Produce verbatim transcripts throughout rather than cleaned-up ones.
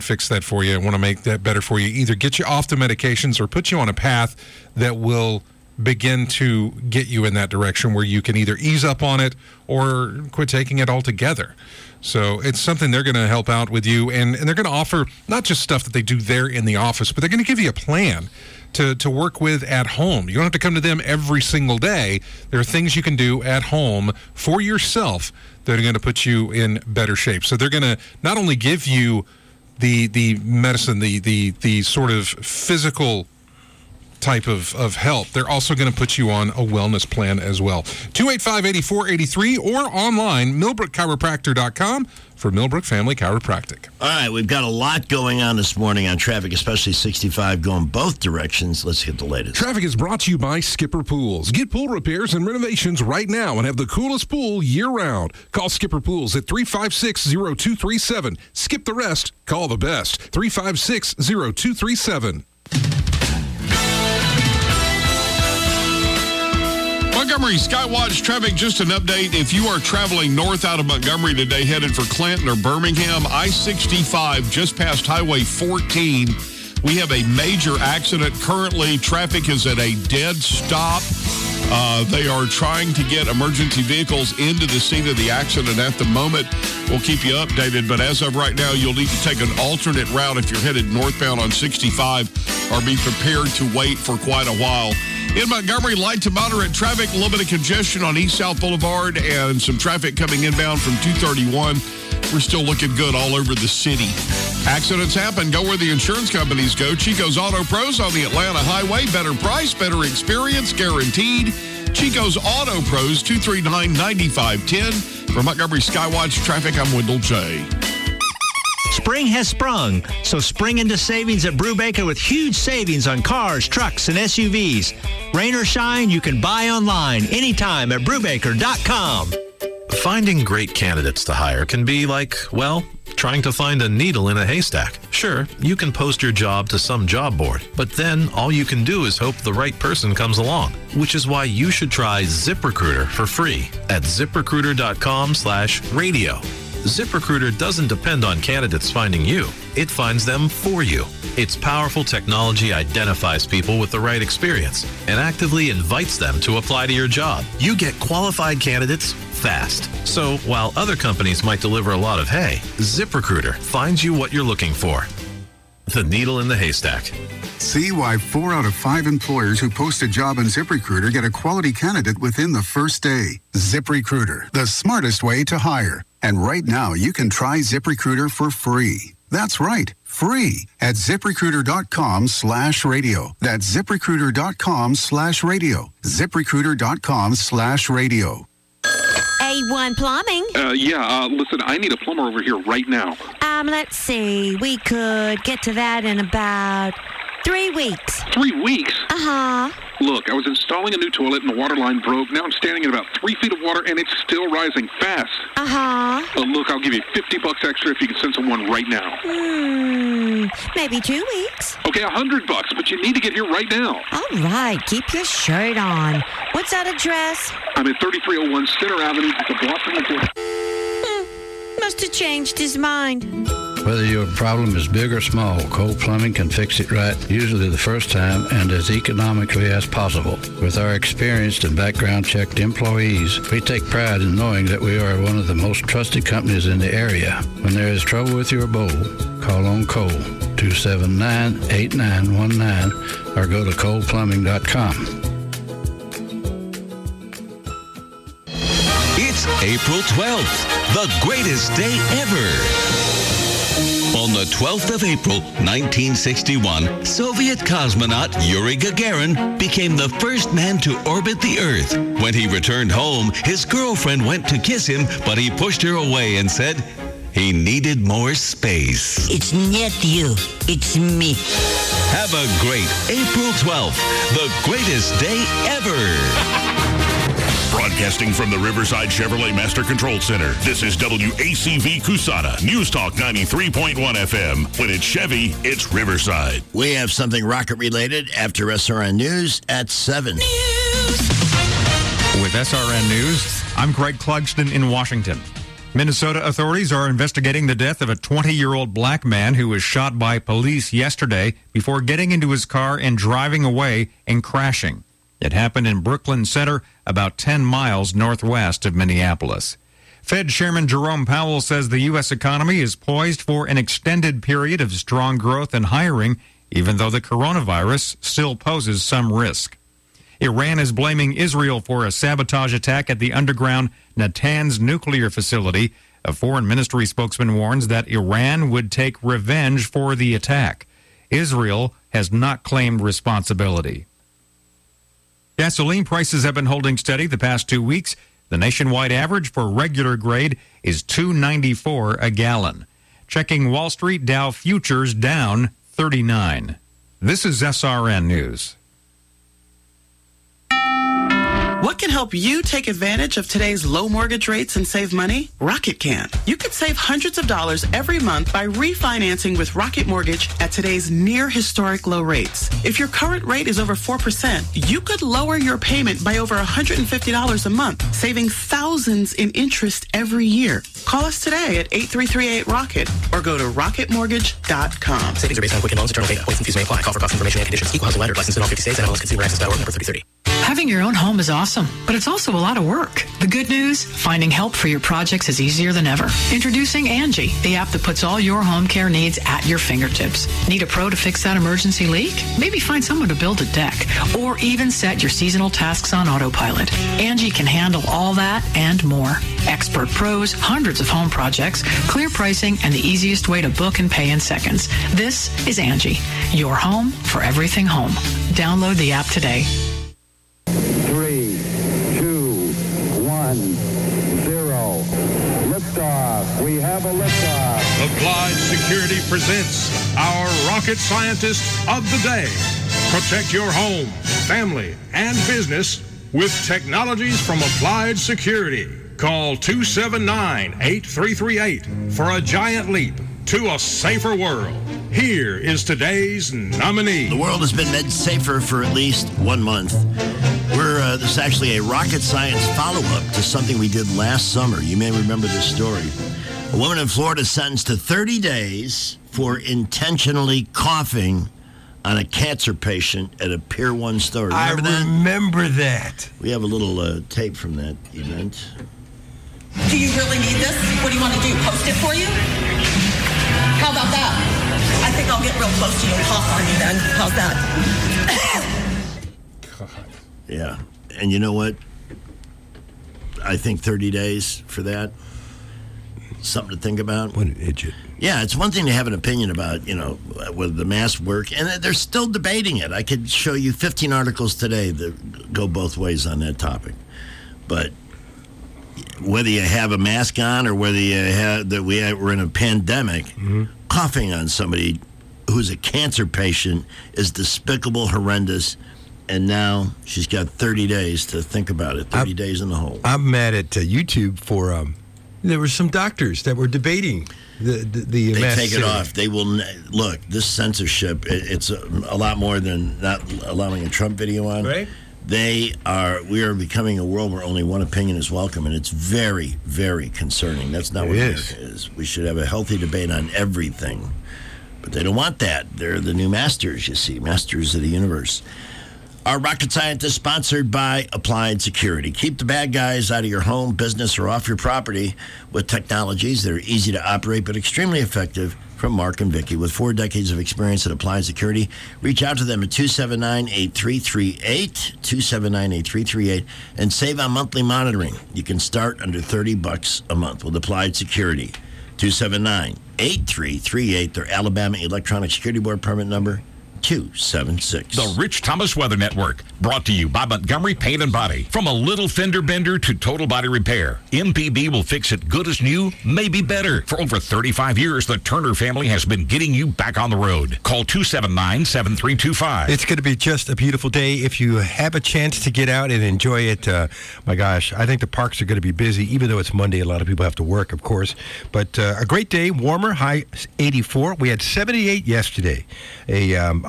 fix that for you, want to make that better for you, either get you off the medications or put you on a path that will begin to get you in that direction where you can either ease up on it or quit taking it altogether. So it's something they're going to help out with you, and, and they're going to offer not just stuff that they do there in the office, but they're going to give you a plan to, to work with at home. You don't have to come to them every single day. There are things you can do at home for yourself that are going to put you in better shape. So they're going to not only give you the the medicine, the the the sort of physical type of, of help, they're also going to put you on a wellness plan as well. two eight five, eight four eight three or online, millbrook chiropractor dot com for Millbrook Family Chiropractic. All right, we've got a lot going on this morning on traffic, especially sixty-five going both directions. Let's get the latest. Traffic is brought to you by Skipper Pools. Get pool repairs and renovations right now and have the coolest pool year-round. Call Skipper Pools at three five six, zero two three seven. Skip the rest. Call the best. three five six, zero two three seven. Montgomery Skywatch traffic, just an update. If you are traveling north out of Montgomery today, headed for Clinton or Birmingham, I sixty-five just past Highway fourteen, we have a major accident. Currently, traffic is at a dead stop. Uh, they are trying to get emergency vehicles into the scene of the accident at the moment. We'll keep you updated, but as of right now, you'll need to take an alternate route if you're headed northbound on sixty-five, or be prepared to wait for quite a while. In Montgomery, light to moderate traffic, a little bit of congestion on East South Boulevard, and some traffic coming inbound from two thirty-one. We're still looking good all over the city. Accidents happen. Go where the insurance companies go. Chico's Auto Pros on the Atlanta Highway. Better price, better experience, guaranteed. Chico's Auto Pros, two three nine, nine five one zero. For Montgomery Skywatch Traffic, I'm Wendell J. Spring has sprung, so spring into savings at Brubaker with huge savings on cars, trucks, and S U Vs. Rain or shine, you can buy online anytime at Brubaker dot com. Finding great candidates to hire can be like, well, trying to find a needle in a haystack. Sure, you can post your job to some job board, but then all you can do is hope the right person comes along, which is why you should try ZipRecruiter for free at ZipRecruiter dot com slash radio. ZipRecruiter doesn't depend on candidates finding you. It finds them for you. Its powerful technology identifies people with the right experience and actively invites them to apply to your job. You get qualified candidates fast. So while other companies might deliver a lot of hay, ZipRecruiter finds you what you're looking for. The needle in the haystack. See why four out of five employers who post a job on ZipRecruiter get a quality candidate within the first day. ZipRecruiter, the smartest way to hire. And right now, you can try ZipRecruiter for free. That's right, free at ZipRecruiter dot com slash radio. That's ZipRecruiter dot com slash radio. ZipRecruiter dot com slash radio. A one Plumbing. Uh, yeah, uh, listen, I need a plumber over here right now. Um, let's see. We could get to that in about three weeks. Three weeks? Uh-huh. Look, I was installing a new toilet and the water line broke. Now I'm standing in about three feet of water and it's still rising fast. Uh-huh. Uh, look, I'll give you fifty bucks extra if you can send someone right now. Hmm, maybe two weeks. Okay, a hundred bucks, but you need to get here right now. All right, keep your shirt on. What's that address? I'm at thirty-three oh one Center Avenue, just a block from the door. Hmm, must have changed his mind. Whether your problem is big or small, Cole Plumbing can fix it right, usually the first time and as economically as possible. With our experienced and background-checked employees, we take pride in knowing that we are one of the most trusted companies in the area. When there is trouble with your bowl, call on Cole, two seven nine, eight nine one nine, or go to cole plumbing dot com. It's April twelfth, the greatest day ever. On the twelfth of April, nineteen sixty-one, Soviet cosmonaut Yuri Gagarin became the first man to orbit the Earth. When he returned home, his girlfriend went to kiss him, but he pushed her away and said he needed more space. It's not you, it's me. Have a great April twelfth, the greatest day ever. Broadcasting from the Riverside Chevrolet Master Control Center, this is W A C V Cusana, News Talk ninety-three point one F M. When it's Chevy, it's Riverside. We have something rocket-related after S R N News at seven. With S R N News, I'm Greg Clugston in Washington. Minnesota authorities are investigating the death of a twenty-year-old black man who was shot by police yesterday before getting into his car and driving away and crashing. It happened in Brooklyn Center, about ten miles northwest of Minneapolis. Fed Chairman Jerome Powell says the U S economy is poised for an extended period of strong growth and hiring, even though the coronavirus still poses some risk. Iran is blaming Israel for a sabotage attack at the underground Natanz nuclear facility. A foreign ministry spokesman warns that Iran would take revenge for the attack. Israel has not claimed responsibility. Gasoline prices have been holding steady the past two weeks. The nationwide average for regular grade is two dollars and ninety-four cents a gallon. Checking Wall Street, Dow futures down thirty-nine. This is S R N News. What can help you take advantage of today's low mortgage rates and save money? Rocket can. You could save hundreds of dollars every month by refinancing with Rocket Mortgage at today's near historic low rates. If your current rate is over four percent, you could lower your payment by over one hundred fifty dollars a month, saving thousands in interest every year. Call us today at eight three three eight ROCKET or go to rocket mortgage dot com. Savings are based on Quicken Loans. Internal data. Points and fees may apply. Call for cost information and conditions. Equal housing lender. Licensed in all fifty states. N M L S Consumer Access dot org. Number thirty thirty. Having your own home is awesome, but it's also a lot of work. The good news, finding help for your projects is easier than ever. Introducing Angie, the app that puts all your home care needs at your fingertips. Need a pro to fix that emergency leak? Maybe find someone to build a deck, or even set your seasonal tasks on autopilot. Angie can handle all that and more. Expert pros, hundreds of home projects, clear pricing, and the easiest way to book and pay in seconds. This is Angie, your home for everything home. Download the app today. Three, two, one, zero. Liftoff. We have a liftoff. Applied Security presents our rocket scientist of the day. Protect your home, family, and business with technologies from Applied Security. Call two seven nine, eight three three eight for a giant leap to a safer world. Here is today's nominee. The world has been made safer for at least one month. We're uh, this is actually a rocket science follow-up to something we did last summer. You may remember this story. A woman in Florida sentenced to thirty days for intentionally coughing on a cancer patient at a Pier one store. Remember I that? remember that. We have a little uh, tape from that event. Do you really need this? What do you want to do? Post it for you? How about that? I think I'll get real close to you and cough on you then. How's that? God. Yeah. And you know what? I think thirty days for that. Something to think about. What an idiot. Yeah, it's one thing to have an opinion about, you know, whether the mask work, and they're still debating it. I could show you fifteen articles today that go both ways on that topic. But whether you have a mask on or whether you have that we have, we're in a pandemic, mm-hmm. coughing on somebody who's a cancer patient is despicable, horrendous, and now she's got thirty days to think about it. thirty I'm, days in the hole. I'm mad at uh, YouTube for um, there were some doctors that were debating the the, the they mask take it syndrome. off. They will look. This censorship, it, it's a, a lot more than not allowing a Trump video on. Right. They are. We are becoming a world where only one opinion is welcome, and it's very, very concerning. That's not it what is. America is. We should have a healthy debate on everything, but they don't want that. They're the new masters, you see, masters of the universe. Our rocket scientist sponsored by Applied Security. Keep the bad guys out of your home, business, or off your property with technologies that are easy to operate but extremely effective. From Mark and Vicky. With four decades of experience at Applied Security, reach out to them at two seven nine, eight three three eight, two seven nine, eight three three eight, and save on monthly monitoring. You can start under thirty bucks a month with Applied Security. two seven nine, eight three three eight, their Alabama Electronic Security Board permit number, two seven six. The Rich Thomas Weather Network, brought to you by Montgomery Paint and Body. From a little fender bender to total body repair, M P B will fix it good as new, maybe better. For over thirty-five years, the Turner family has been getting you back on the road. Call two seven nine, seven three two five. It's going to be just a beautiful day if you have a chance to get out and enjoy it. Uh, my gosh, I think the parks are going to be busy, even though it's Monday. A lot of people have to work, of course. But uh, a great day, warmer, high eighty-four. We had seventy-eight yesterday. A, um,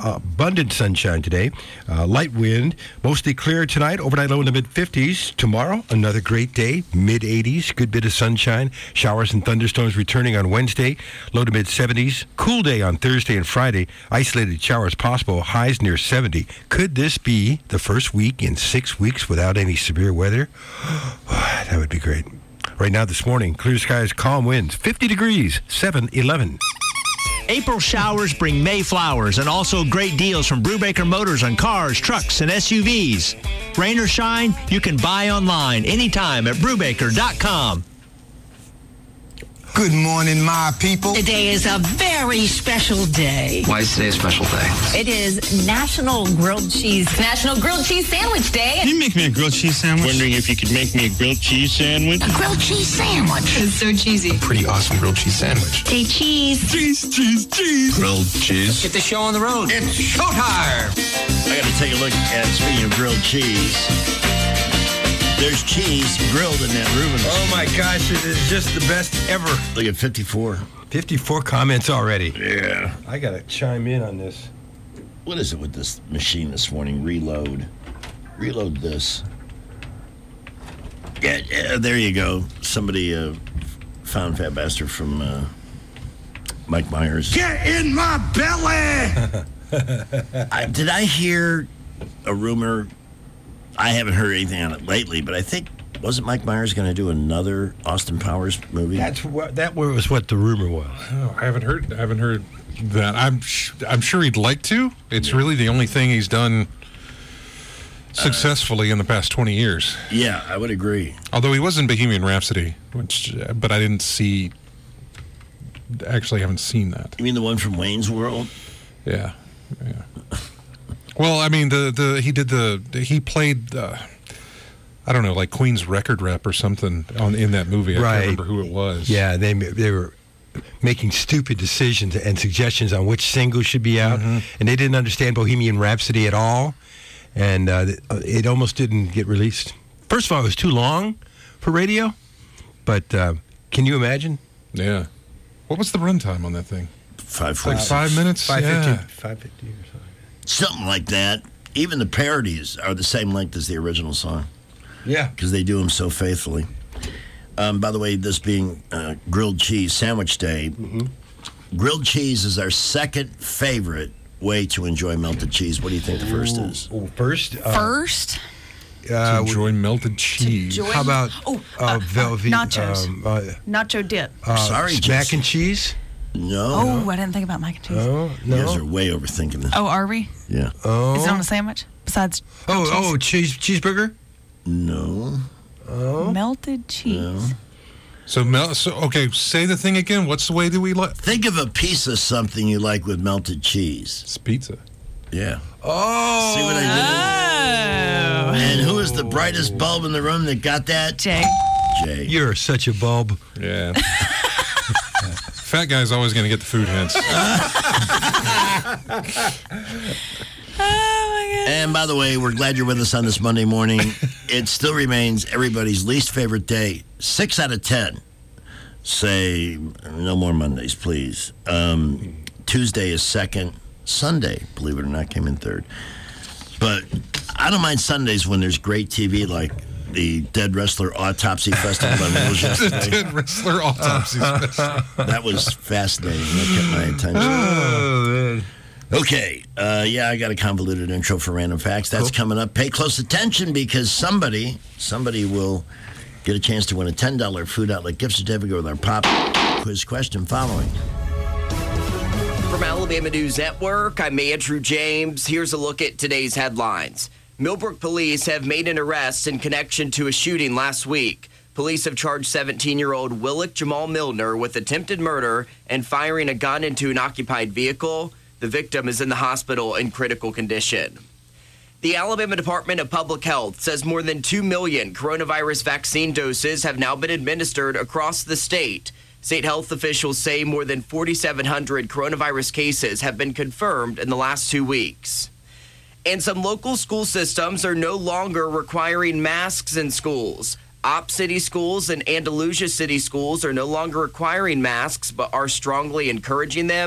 abundant sunshine today. Uh, light wind, mostly clear tonight. Overnight low in the mid-fifties. Tomorrow, another great day, mid-eighties. Good bit of sunshine. Showers and thunderstorms returning on Wednesday. Low to mid-seventies. Cool day on Thursday and Friday. Isolated showers possible. Highs near seventy. Could this be the first week in six weeks without any severe weather? That would be great. Right now this morning, clear skies, calm winds, fifty degrees, seven eleven. April showers bring May flowers and also great deals from Brubaker Motors on cars, trucks, and S U Vs. Rain or shine, you can buy online anytime at Brubaker dot com. Good morning, my people. Today is a very special day. Why is today a special day? It is National Grilled Cheese. National Grilled Cheese Sandwich Day. Can you make me a grilled cheese sandwich? Wondering if you could make me a grilled cheese sandwich? A grilled cheese sandwich. It's so cheesy. Pretty awesome grilled cheese sandwich. Say cheese. Cheese, cheese, cheese. Grilled cheese. Get the show on the road. It's showtime. I got to take a look at, speaking of grilled cheese, there's cheese grilled in that Reuben. Oh, my gosh, it is just the best ever. Look at fifty-four. fifty-four comments already. Yeah. I got to chime in on this. What is it with this machine this morning? Reload. Reload this. Yeah, yeah, there you go. Somebody uh, found Fat Bastard from uh, Mike Myers. Get in my belly! I, did I hear a rumor? I haven't heard anything on it lately, but I think, wasn't Mike Myers going to do another Austin Powers movie? That's what that was what the rumor was. Oh, I haven't heard. I haven't heard that. I'm. Sh- I'm sure he'd like to. It's yeah. really the only thing he's done successfully uh, in the past twenty years. Yeah, I would agree. Although he was in Bohemian Rhapsody, which, but I didn't see. Actually, haven't seen that. You mean the one from Wayne's World? Yeah. Yeah. Well, I mean, the, the he did the he played uh, I don't know, like Queen's record rep or something on in that movie. I right. can't remember who it was. Yeah, they they were making stupid decisions and suggestions on which single should be out, mm-hmm. and they didn't understand Bohemian Rhapsody at all, and uh, it almost didn't get released. First of all, it was too long for radio, but uh, can you imagine? Yeah. What was the runtime on that thing? Five, like five minutes. Five yeah. fifty. Five fifty or something. Something like that. Even the parodies are the same length as the original song. Yeah. Because they do them so faithfully. Um, by the way, this being uh, Grilled Cheese Sandwich Day, mm-hmm. grilled cheese is our second favorite way to enjoy melted cheese. What do you think the first Ooh, is? Ooh, first? Uh, First? Uh, to enjoy melted cheese. enjoy- How about Oh, uh, uh, Velveeta? nachos. Um, uh, Nacho dip. uh, Sorry, mac Jess. and cheese? No. Oh, I didn't think about mac and cheese. Oh, You guys no. are way overthinking this. Oh, are we? Yeah. Oh. Is it on a sandwich? Besides Oh, cheese? oh, cheese cheeseburger? No. Oh. Melted cheese. So, mel- so okay, say the thing again. What's the way that we like? Think of a piece of something you like with melted cheese. It's pizza. Yeah. Oh. See what I did? Oh. And who is the brightest bulb in the room that got that? Jay. Jay. You're such a bulb. Yeah. Fat guy's always going to get the food hints. Oh, my God. And by the way, we're glad you're with us on this Monday morning. It still remains everybody's least favorite day. Six out of ten say no more Mondays, please. Um, Tuesday is second. Sunday, believe it or not, came in third. But I don't mind Sundays when there's great T V like the Dead Wrestler Autopsy Festival that was yesterday. The Dead Wrestler Autopsy Festival. That was fascinating. That kept my attention. Oh, man. Okay, uh, yeah, I got a convoluted intro for random facts. That's cool. Coming up. Pay close attention because somebody, somebody will get a chance to win a ten dollars food outlet gift certificate with our pop quiz question following. From Alabama News Network, I'm Andrew James. Here's a look at today's headlines. Millbrook police have made an arrest in connection to a shooting last week. Police have charged seventeen-year-old Willick Jamal Milner with attempted murder and firing a gun into an occupied vehicle. The victim is in the hospital in critical condition. The Alabama Department of Public Health says more than two million coronavirus vaccine doses have now been administered across the state. State health officials say more than forty-seven hundred coronavirus cases have been confirmed in the last two weeks. And some local school systems are no longer requiring masks in schools. Op City schools and Andalusia City schools are no longer requiring masks, but are strongly encouraging them.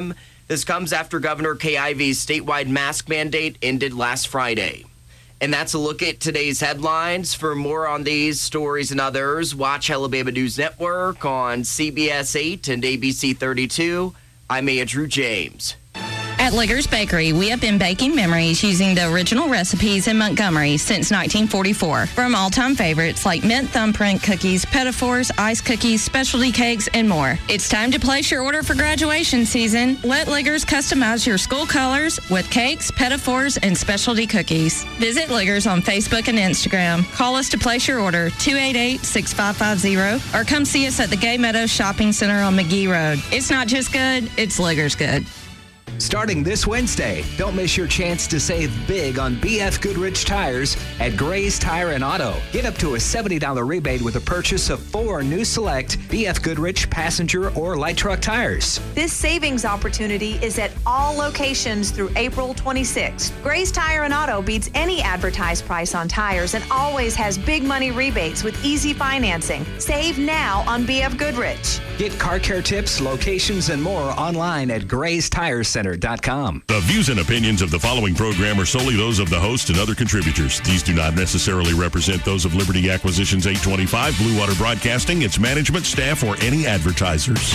This comes after Governor Kay Ivey's statewide mask mandate ended last Friday. And that's a look at today's headlines. For more on these stories and others, watch Alabama News Network on C B S eight and A B C thirty-two. I'm Andrew James. At Liggers Bakery, we have been baking memories using the original recipes in Montgomery since nineteen forty-four. From all-time favorites like mint thumbprint cookies, pettifores, ice cookies, specialty cakes, and more. It's time to place your order for graduation season. Let Liggers customize your school colors with cakes, pettifores, and specialty cookies. Visit Liggers on Facebook and Instagram. Call us to place your order, two eight eight, six five five zero, or come see us at the Gay Meadows Shopping Center on McGee Road. It's not just good, it's Liggers good. Starting this Wednesday, don't miss your chance to save big on B F Goodrich tires at Gray's Tire and Auto. Get up to a seventy dollars rebate with a purchase of four new select B F Goodrich passenger or light truck tires. This savings opportunity is at all locations through April twenty-sixth. Gray's Tire and Auto beats any advertised price on tires and always has big money rebates with easy financing. Save now on B F Goodrich. Get car care tips, locations, and more online at grays tire center dot com. The views and opinions of the following program are solely those of the host and other contributors. These do not necessarily represent those of Liberty Acquisitions eight twenty-five, Blue Water Broadcasting, its management, staff, or any advertisers.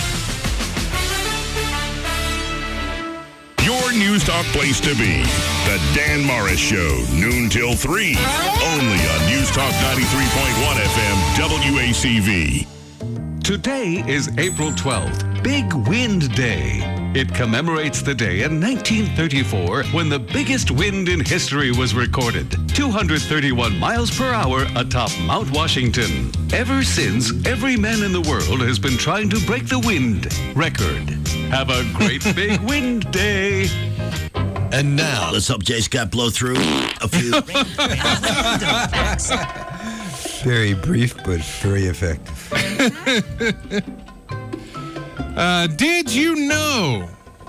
Your News Talk place to be. The Dan Morris Show, noon till three. Only on News Talk ninety-three point one F M, W A C V. Today is April twelfth, Big Wind Day. It commemorates the day in nineteen thirty-four when the biggest wind in history was recorded, two hundred thirty-one miles per hour atop Mount Washington. Ever since, every man in the world has been trying to break the wind record. Have a great Big Wind Day. And now, let's hope J. Scott blow through a few. Very brief, but very effective. uh, did you know?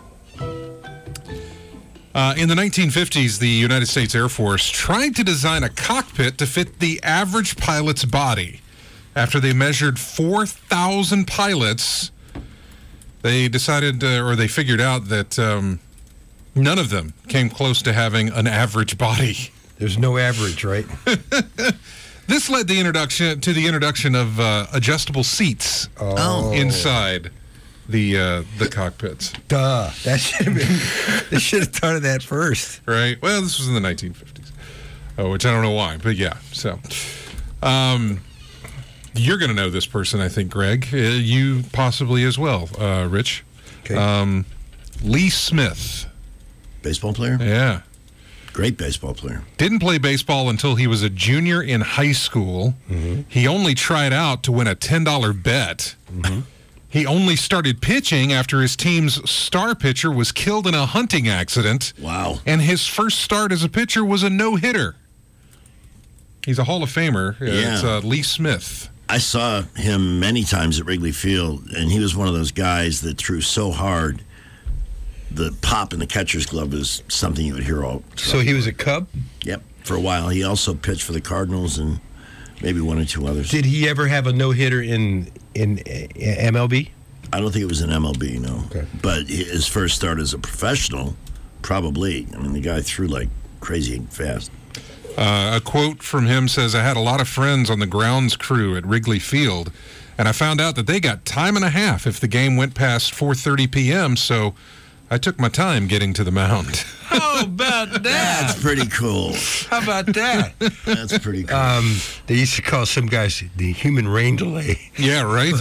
Uh, in the nineteen fifties, the United States Air Force tried to design a cockpit to fit the average pilot's body. After they measured four thousand pilots, they decided, uh, or they figured out that um, none of them came close to having an average body. There's no average, right? This led the introduction to the introduction of uh, adjustable seats Oh. inside the uh, the cockpits. Duh. That should have been. They should have thought of that first. Right. Well, this was in the nineteen fifties, oh, which I don't know why, but yeah. So, um, you're going to know this person, I think, Greg. Uh, you possibly as well, uh, Rich. Okay. Um, Lee Smith, baseball player. Yeah. Great baseball player. Didn't play baseball until he was a junior in high school. Mm-hmm. He only tried out to win a ten dollars bet. Mm-hmm. He only started pitching after his team's star pitcher was killed in a hunting accident. Wow. And his first start as a pitcher was a no-hitter. He's a Hall of Famer. Uh, Yeah. It's uh, Lee Smith. I saw him many times at Wrigley Field, and he was one of those guys that threw so hard. The pop in the catcher's glove is something you would hear all. So he was a Cub? Yep, for a while. He also pitched for the Cardinals and maybe one or two others. Did he ever have a no-hitter in in uh, M L B? I don't think it was in M L B, no. Okay. But his first start as a professional, probably. I mean, the guy threw like crazy fast. Uh, a quote from him says, "I had a lot of friends on the grounds crew at Wrigley Field, and I found out that they got time and a half if the game went past four thirty p.m., so I took my time getting to the mound." How about that? That's pretty cool. How about that? That's pretty cool. Um, they used to call some guys the human rain delay. Yeah, right.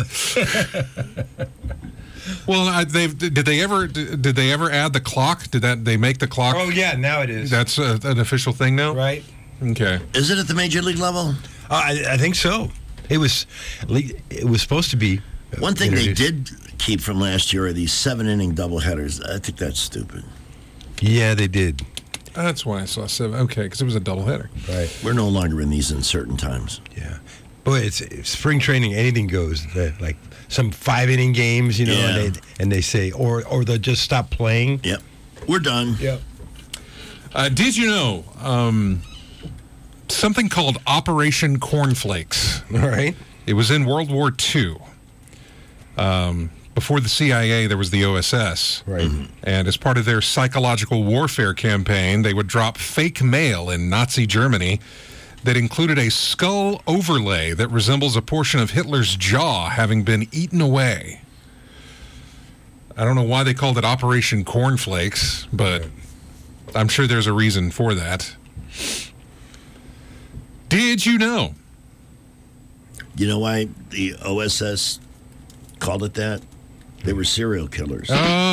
Well, I, they've did they ever did they ever add the clock? Did that they make the clock? Oh yeah, now it is. That's uh, an official thing now, right? Okay. Is it at the major league level? Uh, I, I think so. It was. It was supposed to be. Uh, One thing they introduced. did keep from last year are these seven-inning doubleheaders. I think that's stupid. Yeah, they did. That's why I saw seven. Okay, because it was a doubleheader. Right. We're no longer in these uncertain times. Yeah. Boy, it's, it's spring training. Anything goes. Uh, like some five-inning games, you know, Yeah. and, they, and they say, or or they'll just stop playing. Yep. We're done. Yep. Uh, did you know um, something called Operation Cornflakes? All right. It was in World War Two. Um, before the C I A, there was the O S S. Right. And as part of their psychological warfare campaign, they would drop fake mail in Nazi Germany that included a skull overlay that resembles a portion of Hitler's jaw having been eaten away. I don't know why they called it Operation Cornflakes, but I'm sure there's a reason for that. Did you know? You know why the O S S called it that? They were serial killers.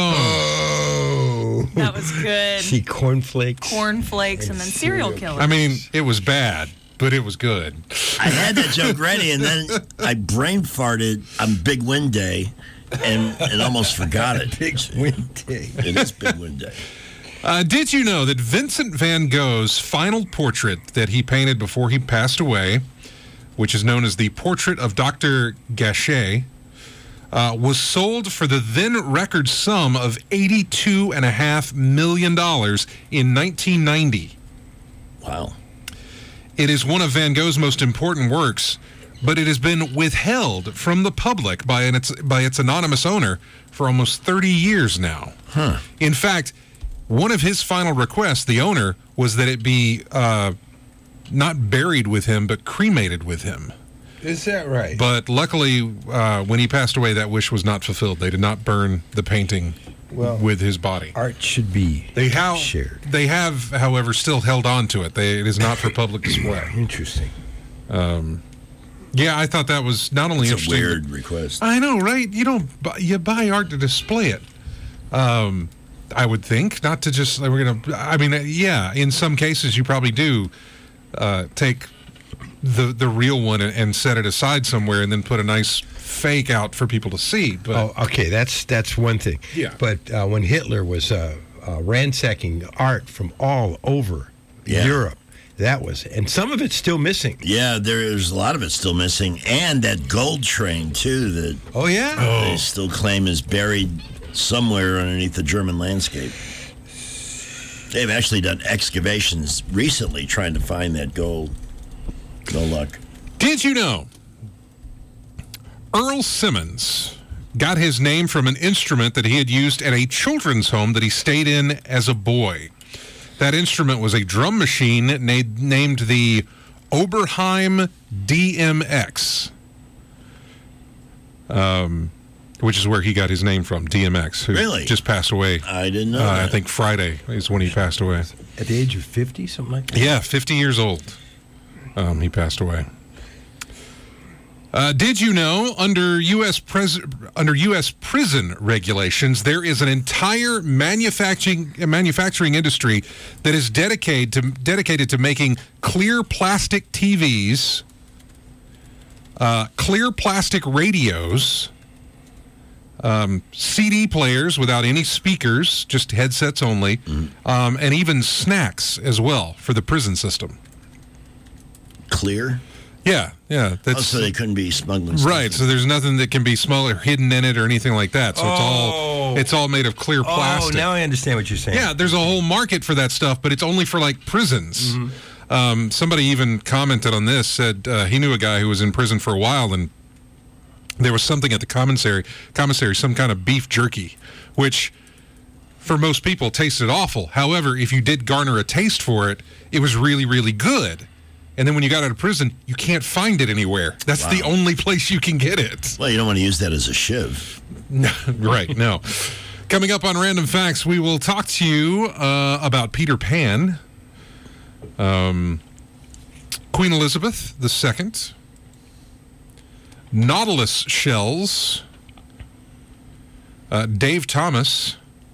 Oh. That was good. See, cornflakes. Cornflakes and then serial killers. I mean, it was bad, but it was good. I had that joke ready, and then I brain farted on Big Wind Day and, and almost forgot it. Big Wind Day. It is Big Wind Day. Uh, did you know that Vincent van Gogh's final portrait that he painted before he passed away, which is known as the Portrait of Doctor Gachet, uh, was sold for the then record sum of eighty-two point five million dollars in nineteen ninety. Wow. It is one of Van Gogh's most important works, but it has been withheld from the public by its, by its anonymous owner for almost thirty years now. Huh. In fact, one of his final requests, the owner, was that it be uh, not buried with him, but cremated with him. Is that right? But luckily, uh, when he passed away, that wish was not fulfilled. They did not burn the painting Well, with his body. Art should be They have, shared. they have, however, still held on to it. They, it is not for public display. Interesting. Um, yeah, I thought that was not only It's a interesting. weird request. I know, right? You don't buy, you buy art to display it. Um, I would think, not to just we're gonna. I mean, yeah, in some cases you probably do uh, take the the real one and, and set it aside somewhere, and then put a nice fake out for people to see. But Oh, okay, that's that's one thing. Yeah. But uh, when Hitler was uh, uh, ransacking art from all over Yeah. Europe, that was, and some of it's still missing. Yeah, there's a lot of it still missing. And that gold train, too, that Oh yeah. they still claim is buried somewhere underneath the German landscape. They've actually done excavations recently trying to find that gold. No luck. did you know Earl Simmons got his name from an instrument that he had used at a children's home that he stayed in as a boy? That instrument was a drum machine na- named the Oberheim D M X, um, which is where he got his name from, D M X, who Really? just passed away. I didn't know Uh, that. I think Friday is when he passed away. At the age of fifty, something like that. Yeah, fifty years old. Um, he passed away. Uh, did you know under U S pres- under U S prison regulations, there is an entire manufacturing manufacturing industry that is dedicated to dedicated to making clear plastic T Vs, uh, clear plastic radios, um, C D players without any speakers, just headsets only, um, and even snacks as well for the prison system. Clear? Yeah, yeah. That's, Oh, so they couldn't be smuggling stuff. Right, so there's nothing that can be smuggled or hidden in it or anything like that. So it's all Oh. it's all made of clear plastic. Oh, now I understand what you're saying. Yeah, there's a whole market for that stuff, but it's only for like prisons. Mm-hmm. Um, somebody even commented on this, said uh, he knew a guy who was in prison for a while, and there was something at the commissary, commissary, some kind of beef jerky, which for most people tasted awful. However, if you did garner a taste for it, it was really, really good. And then when you got out of prison, you can't find it anywhere. That's Wow. the only place you can get it. Well, you don't want to use that as a shiv. No, right, no. Coming up on Random Facts, we will talk to you uh, about Peter Pan, um, Queen Elizabeth the Second, Nautilus shells, uh, Dave Thomas,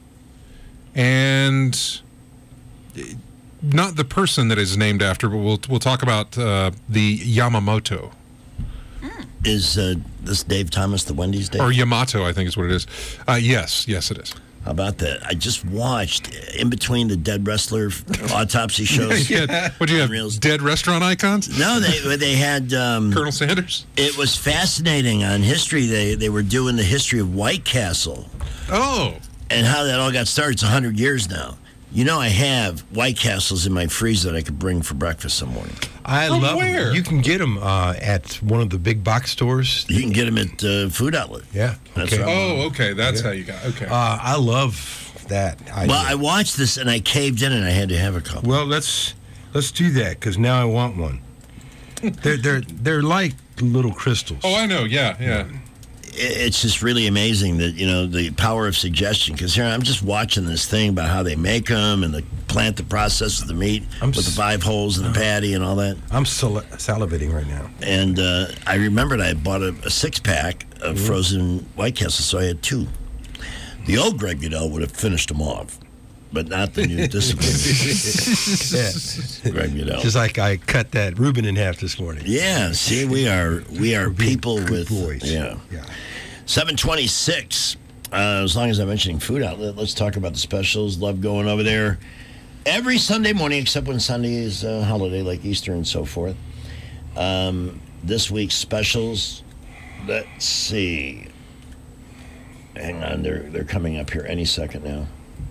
and not the person that is named after, but we'll we'll talk about uh, the Yamamoto. Is uh, this Dave Thomas the Wendy's Dave? Or Yamato, I think is what it is. Uh, yes, yes, it is. How about that? I just watched in between the dead wrestler autopsy shows. Yeah. What do you have? Reels. Dead restaurant icons? No, they they had um, Colonel Sanders. It was fascinating on history. They they were doing the history of White Castle Oh, and how that all got started. It's a hundred years now. You know, I have White Castles in my freezer that I could bring for breakfast some morning. I From love where? them. You can get them uh, at one of the big box stores. You can get them at uh, Food Outlet. Yeah. That's okay. what I'm Oh, okay. That's how you got. Okay. Uh, I love that idea. Well, I watched this and I caved in and I had to have a couple. Well, let's let's do that because now I want one. they're they're they're like little crystals. oh, I know. Yeah, yeah. It's just really amazing that, you know, the power of suggestion. Because here I'm just watching this thing about how they make them and the plant that processes the meat I'm with the five holes in the patty and all that. I'm sal- salivating right now. And uh, I remembered I bought a, a six pack of Mm-hmm. frozen White Castle, so I had two. The old Greg Goodell would have finished them off, but not the new discipline. Yeah. Greg Goodell. Just like I cut that Reuben in half this morning. Yeah, see, we are we are people with boys. yeah. Yeah. seven twenty-six. Uh, as long as I'm mentioning Food Outlet, let's talk about the specials. Love going over there every Sunday morning, except when Sunday is a holiday like Easter and so forth. Um, this week's specials. Let's see. Hang on, they're they're coming up here any second now.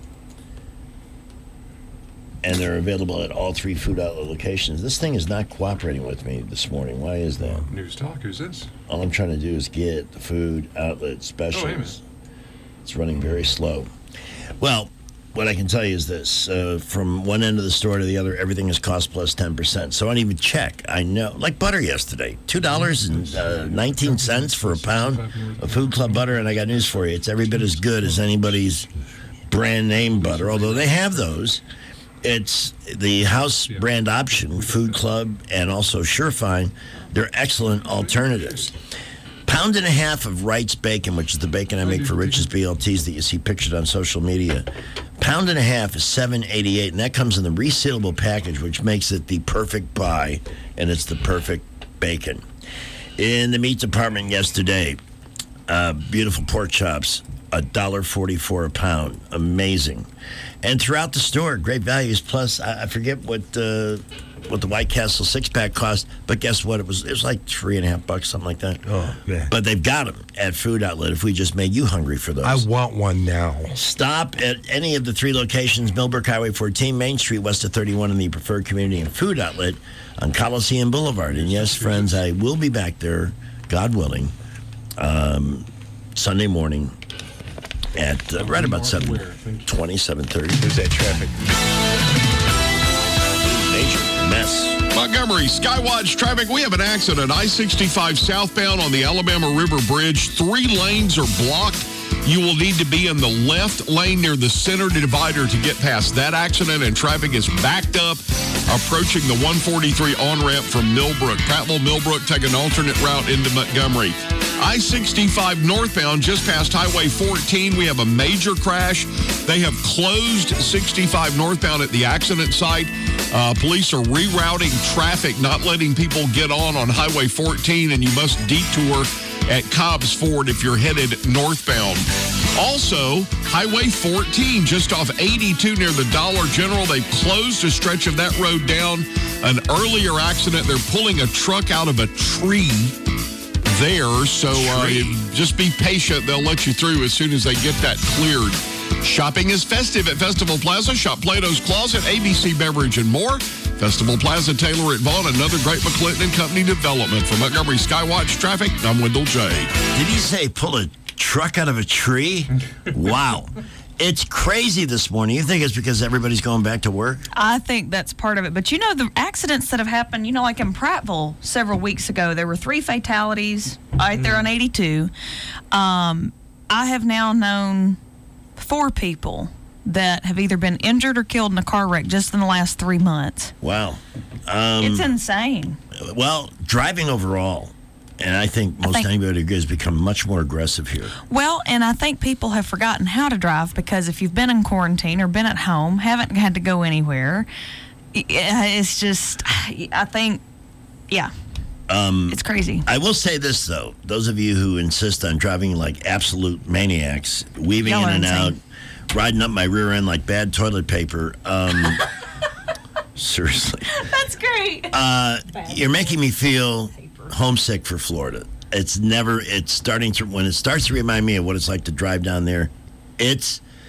And they're available at all three Food Outlet locations. This thing is not cooperating with me this morning. Why is that? News Talk. Who's this? All I'm trying to do is get the Food Outlet specials. Oh, wait a minute. It's running very slow. Well, what I can tell you is this. Uh, from one end of the store to the other, everything is cost plus ten percent. So I don't even check. I know. Like butter yesterday. two dollars and nineteen cents for a pound of Food Club butter. And I got news for you. It's every bit as good as anybody's brand name butter, although they have those. It's the house brand option, Food Club, and also Surefine. They're excellent alternatives. Pound and a half of Wright's bacon, which is the bacon I make for Rich's B L Ts that you see pictured on social media. Pound and a half is seven eighty-eight, and that comes in the resealable package, which makes it the perfect buy, and it's the perfect bacon. In the meat department yesterday, uh, beautiful pork chops, one dollar forty-four a pound. Amazing. And throughout the store, great values. Plus, I, I forget what uh, what the White Castle six pack cost, but guess what? It was it was like three and a half bucks, something like that. Oh man! But they've got them at Food Outlet. If we just made you hungry for those, I want one now. Stop at any of the three locations: Millbrook Highway fourteen, Main Street, west of thirty-one, in the preferred community and Food Outlet on Coliseum Boulevard. And yes, friends, I will be back there, God willing, um, Sunday morning. At uh, right about seven twenty, seven thirty. There's that traffic. Major mess. Montgomery, Skywatch traffic. We have an accident. I sixty-five southbound on the Alabama River Bridge. Three lanes are blocked. You will need to be in the left lane near the center divider to get past that accident, and traffic is backed up approaching the one forty-three on-ramp from Millbrook. Prattville, Millbrook, take an alternate route into Montgomery. I sixty-five northbound, just past Highway fourteen, we have a major crash. They have closed sixty-five northbound at the accident site. Uh, police are rerouting traffic, not letting people get on on Highway fourteen, and you must detour at Cobbs Ford if you're headed northbound. Also, Highway fourteen, just off eighty-two near the Dollar General, they've closed a stretch of that road down. An earlier accident, they're pulling a truck out of a tree there, so uh, just be patient. They'll let you through as soon as they get that cleared. Shopping is festive at Festival Plaza. Shop Plato's Closet, A B C Beverage, and more. Festival Plaza, Taylor at Vaughn, another great McClinton and Company development. For Montgomery Skywatch Traffic, I'm Wendell J. Did he say pull a truck out of a tree? Wow. It's crazy this morning. You think it's because everybody's going back to work? I think that's part of it. But you know, the accidents that have happened, you know, like in Prattville several weeks ago, there were three fatalities right there on eighty-two. Um, I have now known four people that have either been injured or killed in a car wreck just in the last three months. Wow. Um, It's insane. Well, driving overall, and I think most I think- anybody who has become much more aggressive here. Well, and I think people have forgotten how to drive because if you've been in quarantine or been at home, haven't had to go anywhere, i- it's just, I think, yeah. Um, It's crazy. I will say this, though. Those of you who insist on driving like absolute maniacs, weaving Y'all in are and insane. out, riding up my rear end like bad toilet paper. Um, seriously. That's great. Uh, you're making me feel homesick for Florida. It's never, it's starting to, when it starts to remind me of what it's like to drive down there, it's,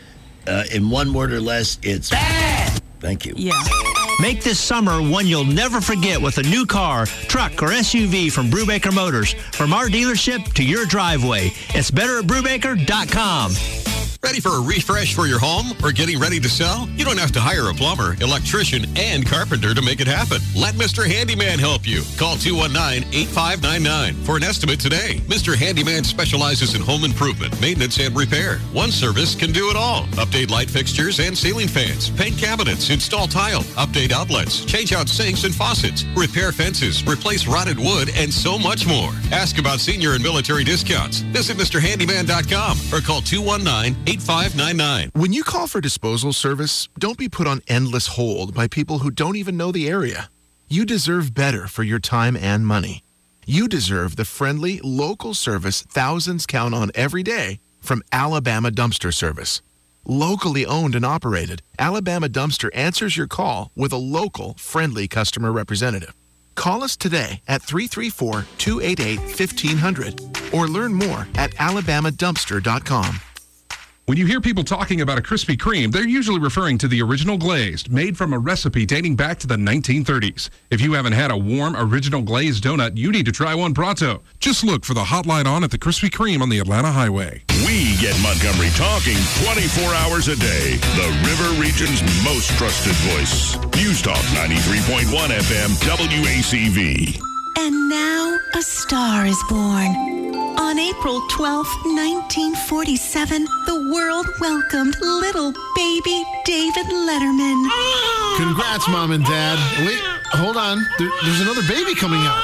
Uh, in one word or less, it's bad. Thank you. Yeah. Make this summer one you'll never forget with a new car, truck, or S U V from Brubaker Motors. From our dealership to your driveway. It's better at Brubaker dot com. Ready for a refresh for your home or getting ready to sell? You don't have to hire a plumber, electrician, and carpenter to make it happen. Let Mister Handyman help you. Call two one nine, eight five nine nine for an estimate today. Mister Handyman specializes in home improvement, maintenance, and repair. One service can do it all. Update light fixtures and ceiling fans, paint cabinets, install tile, update outlets, change out sinks and faucets, repair fences, replace rotted wood, and so much more. Ask about senior and military discounts. Visit Mister Handyman dot com or call two one nine, eight five nine nine. When you call for disposal service, don't be put on endless hold by people who don't even know the area. You deserve better for your time and money. You deserve the friendly, local service thousands count on every day from Alabama Dumpster Service. Locally owned and operated, Alabama Dumpster answers your call with a local, friendly customer representative. Call us today at three three four, two eight eight, one five zero zero or learn more at alabama dumpster dot com. When you hear people talking about a Krispy Kreme, they're usually referring to the original glazed, made from a recipe dating back to the nineteen thirties. If you haven't had a warm, original glazed donut, you need to try one pronto. Just look for the hot light on at the Krispy Kreme on the Atlanta Highway. We get Montgomery talking twenty-four hours a day. The River Region's most trusted voice. News Talk ninety-three point one F M W A C V. And now a star is born. On April twelfth, nineteen forty-seven, the world welcomed little baby David Letterman. Congrats, Mom and Dad. Wait, hold on. There, there's another baby coming out.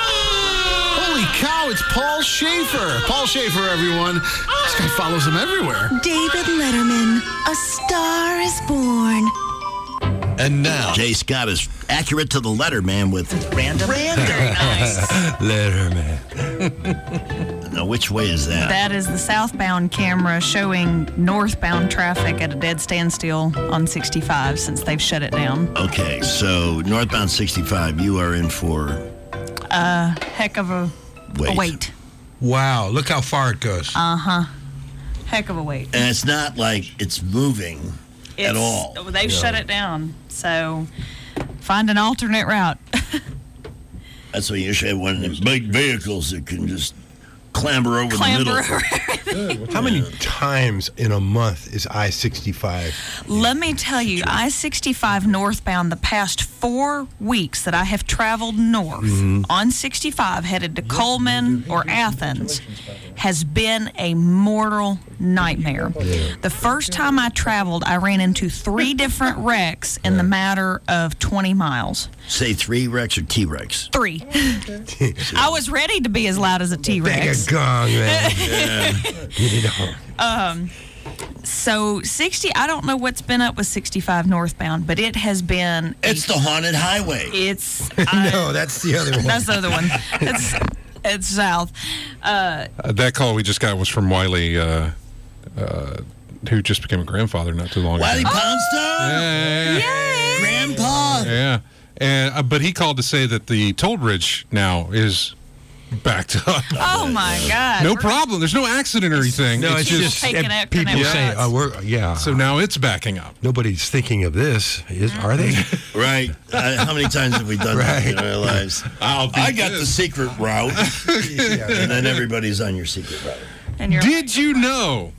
Holy cow, it's Paul Schaefer. Paul Schaefer, everyone. This guy follows him everywhere. David Letterman, a star is born. And now, Jay Scott is accurate to the letter, man, with random. Random. Nice. Letterman. Now, which way is that? That is the southbound camera showing northbound traffic at a dead standstill on sixty-five since they've shut it down. Okay, so northbound sixty-five, you are in for a heck of a wait. A wait. Wow, look how far it goes. Uh-huh. Heck of a wait. And it's not like it's moving it's, at all. They've yeah. shut it down, so find an alternate route. That's why you should have one of them big vehicles that can just clamber over clamber the middle. How many times in a month is I sixty-five? Let me tell you, I sixty-five northbound the past four weeks that I have traveled north mm-hmm. on sixty-five headed to Coleman or Athens has been a mortal nightmare. Yeah. The first time I traveled, I ran into three different wrecks in yeah. the matter of twenty miles. Say three wrecks or T-Rex? Three. I was ready to be as loud as a T-Rex. Gong, man. Yeah. um, so sixty, I don't know what's been up with sixty-five northbound, but it has been. It's a, the haunted highway. It's. Uh, no, that's the other one. That's the other one. It's, it's south. Uh, uh, that call we just got was from Wiley, uh, uh, who just became a grandfather not too long Wiley ago. Wiley Poundstone? Yeah. Yay! Grandpa? Yeah. And, uh, but he called to say that the toll bridge now is backed up. Oh my God! No problem. There's no accident or anything. No, it's, it's just, just taking it, people say, uh, "We're yeah." So now it's backing up. Nobody's thinking of this, is are they? Right. Uh, how many times have we done right. that in our lives? I'll I got this. the secret route, yeah, and then everybody's on your secret route. And you're Did you know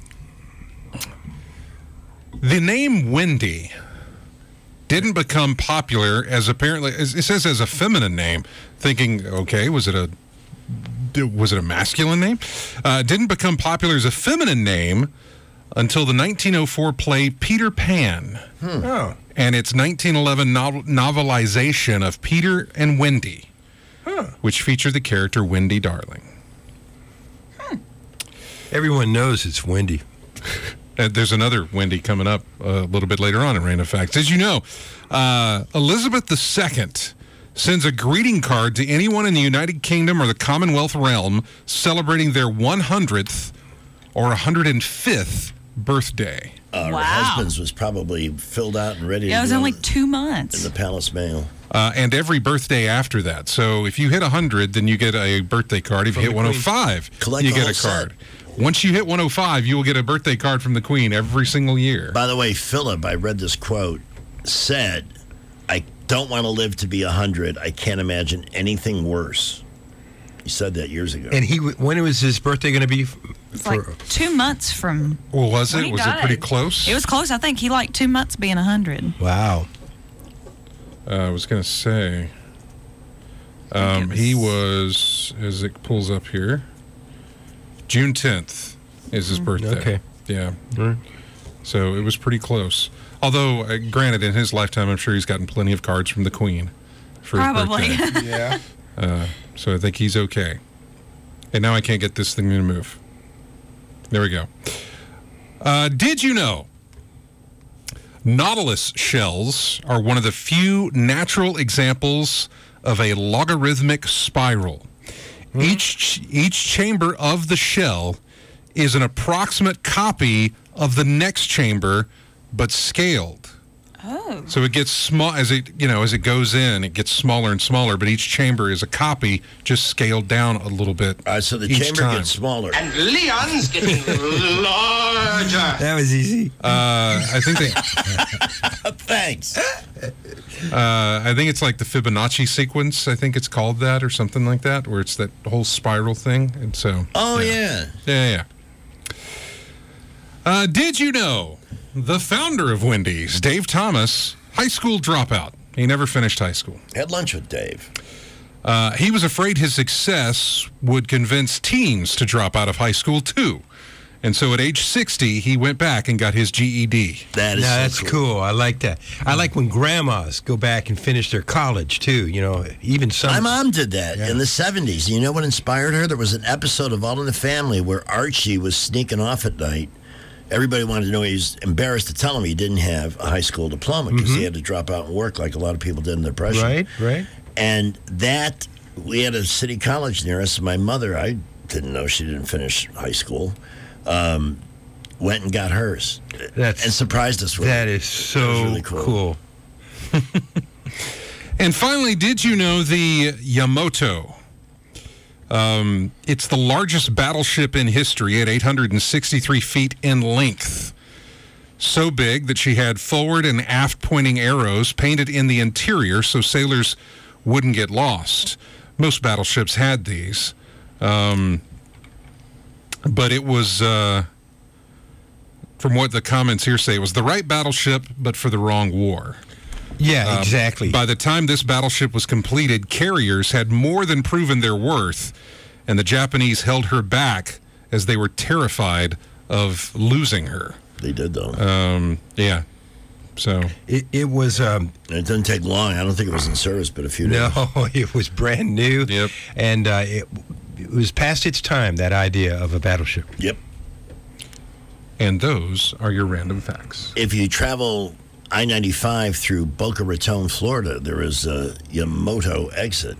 the name Wendy didn't become popular as apparently as it says as a feminine name? Thinking, okay, was it a was it a masculine name? Uh, didn't become popular as a feminine name until the nineteen oh four play Peter Pan, hmm. oh. and its nineteen eleven novel, novelization of Peter and Wendy, huh. which featured the character Wendy Darling. Hmm. Everyone knows it's Wendy. Uh, there's another Wendy coming up uh, a little bit later on in Random Facts. As you know, uh, Elizabeth the Second sends a greeting card to anyone in the United Kingdom or the Commonwealth realm celebrating their one hundredth or one hundred fifth birthday. Uh, wow. Her husband's was probably filled out and ready yeah, to it was go only two months. in the Palace Mail. Uh, and every birthday after that. So if you hit one hundred, then you get a birthday card. If you hit one oh five, Collect you the get a whole card. set. Once you hit one oh five, you will get a birthday card from the Queen every single year. By the way, Philip, I read this quote, said, I don't want to live to be one hundred. I can't imagine anything worse. He said that years ago. And he, when was his birthday going to be? It's like two months from. Well, was when it? he Was died. it pretty close? It was close. I think he liked two months being one hundred. Wow. Uh, I was going to say, um, he was, as it pulls up here, June tenth is his birthday. Okay. Yeah. So it was pretty close. Although, uh, granted, in his lifetime, I'm sure he's gotten plenty of cards from the Queen for Probably. his birthday. Yeah. Uh, so I think he's okay. And now I can't get this thing to move. There we go. Uh, did you know Nautilus shells are one of the few natural examples of a logarithmic spiral? Hmm. Each each chamber of the shell is an approximate copy of the next chamber, but scaled. Oh. So it gets small as it, you know, as it goes in, it gets smaller and smaller, but each chamber is a copy, just scaled down a little bit. All right, so the each chamber time. gets smaller. And Leon's getting larger. That was easy. Uh, I think they. Thanks. Uh, I think it's like the Fibonacci sequence. I think it's called that or something like that, where it's that whole spiral thing. And so. Oh, yeah. Yeah, yeah. Uh, did you know the founder of Wendy's, Dave Thomas, high school dropout? He never finished high school. Had lunch with Dave. Uh, he was afraid his success would convince teens to drop out of high school, too. And so at age sixty, he went back and got his G E D. That is no, so that's cool. cool. I like that. I like when grandmas go back and finish their college, too. You know, even some. My mom did that Yeah. in the seventies. You know what inspired her? There was an episode of All in the Family where Archie was sneaking off at night. Everybody wanted to know. He was embarrassed to tell him he didn't have a high school diploma because Mhm. he had to drop out and work like a lot of people did in the Depression. Right, right. And that, we had a city college near us. My mother, I didn't know she didn't finish high school, um, went and got hers. That's, and surprised us with That it. is so That was really cool. cool. And finally, did you know the Yamato? Um, it's the largest battleship in history at eight hundred sixty-three feet in length. So big that she had forward and aft pointing arrows painted in the interior so sailors wouldn't get lost. Most battleships had these. Um, but it was, uh, from what the comments here say, it was the right battleship, but for the wrong war. Yeah, Uh, exactly. By the time this battleship was completed, carriers had more than proven their worth, and the Japanese held her back as they were terrified of losing her. They did, though. Um, yeah. So It, it was. Um, it didn't take long. I don't think it was in service, but a few days. No, it was brand new. Yep. And uh, it, it was past its time, that idea of a battleship. Yep. And those are your random facts. If you travel I ninety-five through Boca Raton, Florida, there is a Yamato exit.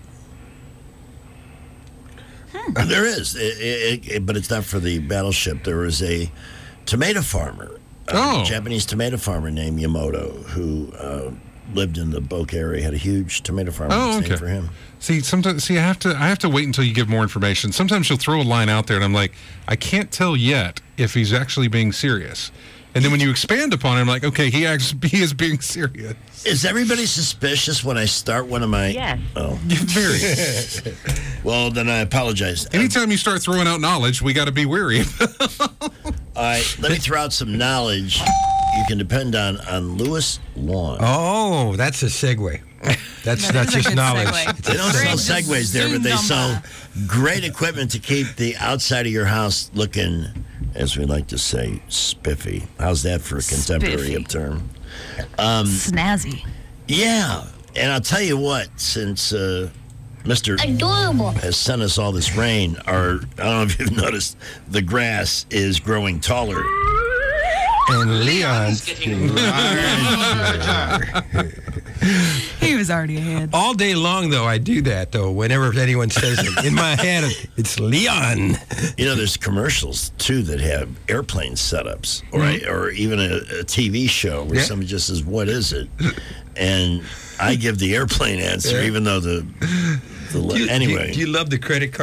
Hmm. There is, it, it, it, but it's not for the battleship. There is a tomato farmer, a Oh. Japanese tomato farmer named Yamato, who uh, lived in the Boca area, had a huge tomato farm. Oh, It's named okay. for him. See, sometimes, see, I have to, I have to wait until you give more information. Sometimes you'll throw a line out there, and I'm like, I can't tell yet if he's actually being serious. And then when you expand upon it, I'm like, okay, he actually he is being serious. Is everybody suspicious when I start one of my? Yes. Oh, Very. well, then I apologize. Anytime you start throwing out knowledge, we got to be wary. All right, let me throw out some knowledge you can depend on on Lewis Lawn. Oh, that's a segue. That's That not is a just good knowledge. segue. They don't Greg sell just segways there, but zoomed they on sell by. great equipment to keep the outside of your house looking, as we like to say, spiffy. How's that for a contemporary Spiffy. term? Um, Snazzy. yeah, and I'll tell you what, since uh, Mister Adorable. has sent us all this rain, our, I don't know if you've noticed, the grass is growing taller. And Leon's getting larger. He was already ahead. all day long, though. I do that, though. Whenever anyone says it, in my head, it's Leon. You know, there's commercials, too, that have airplane setups, or, Mhm. or even a, a T V show where Yeah. somebody just says, what is it? And I give the airplane answer, Yeah. even though the, the Do you, anyway. do you, do you love the credit card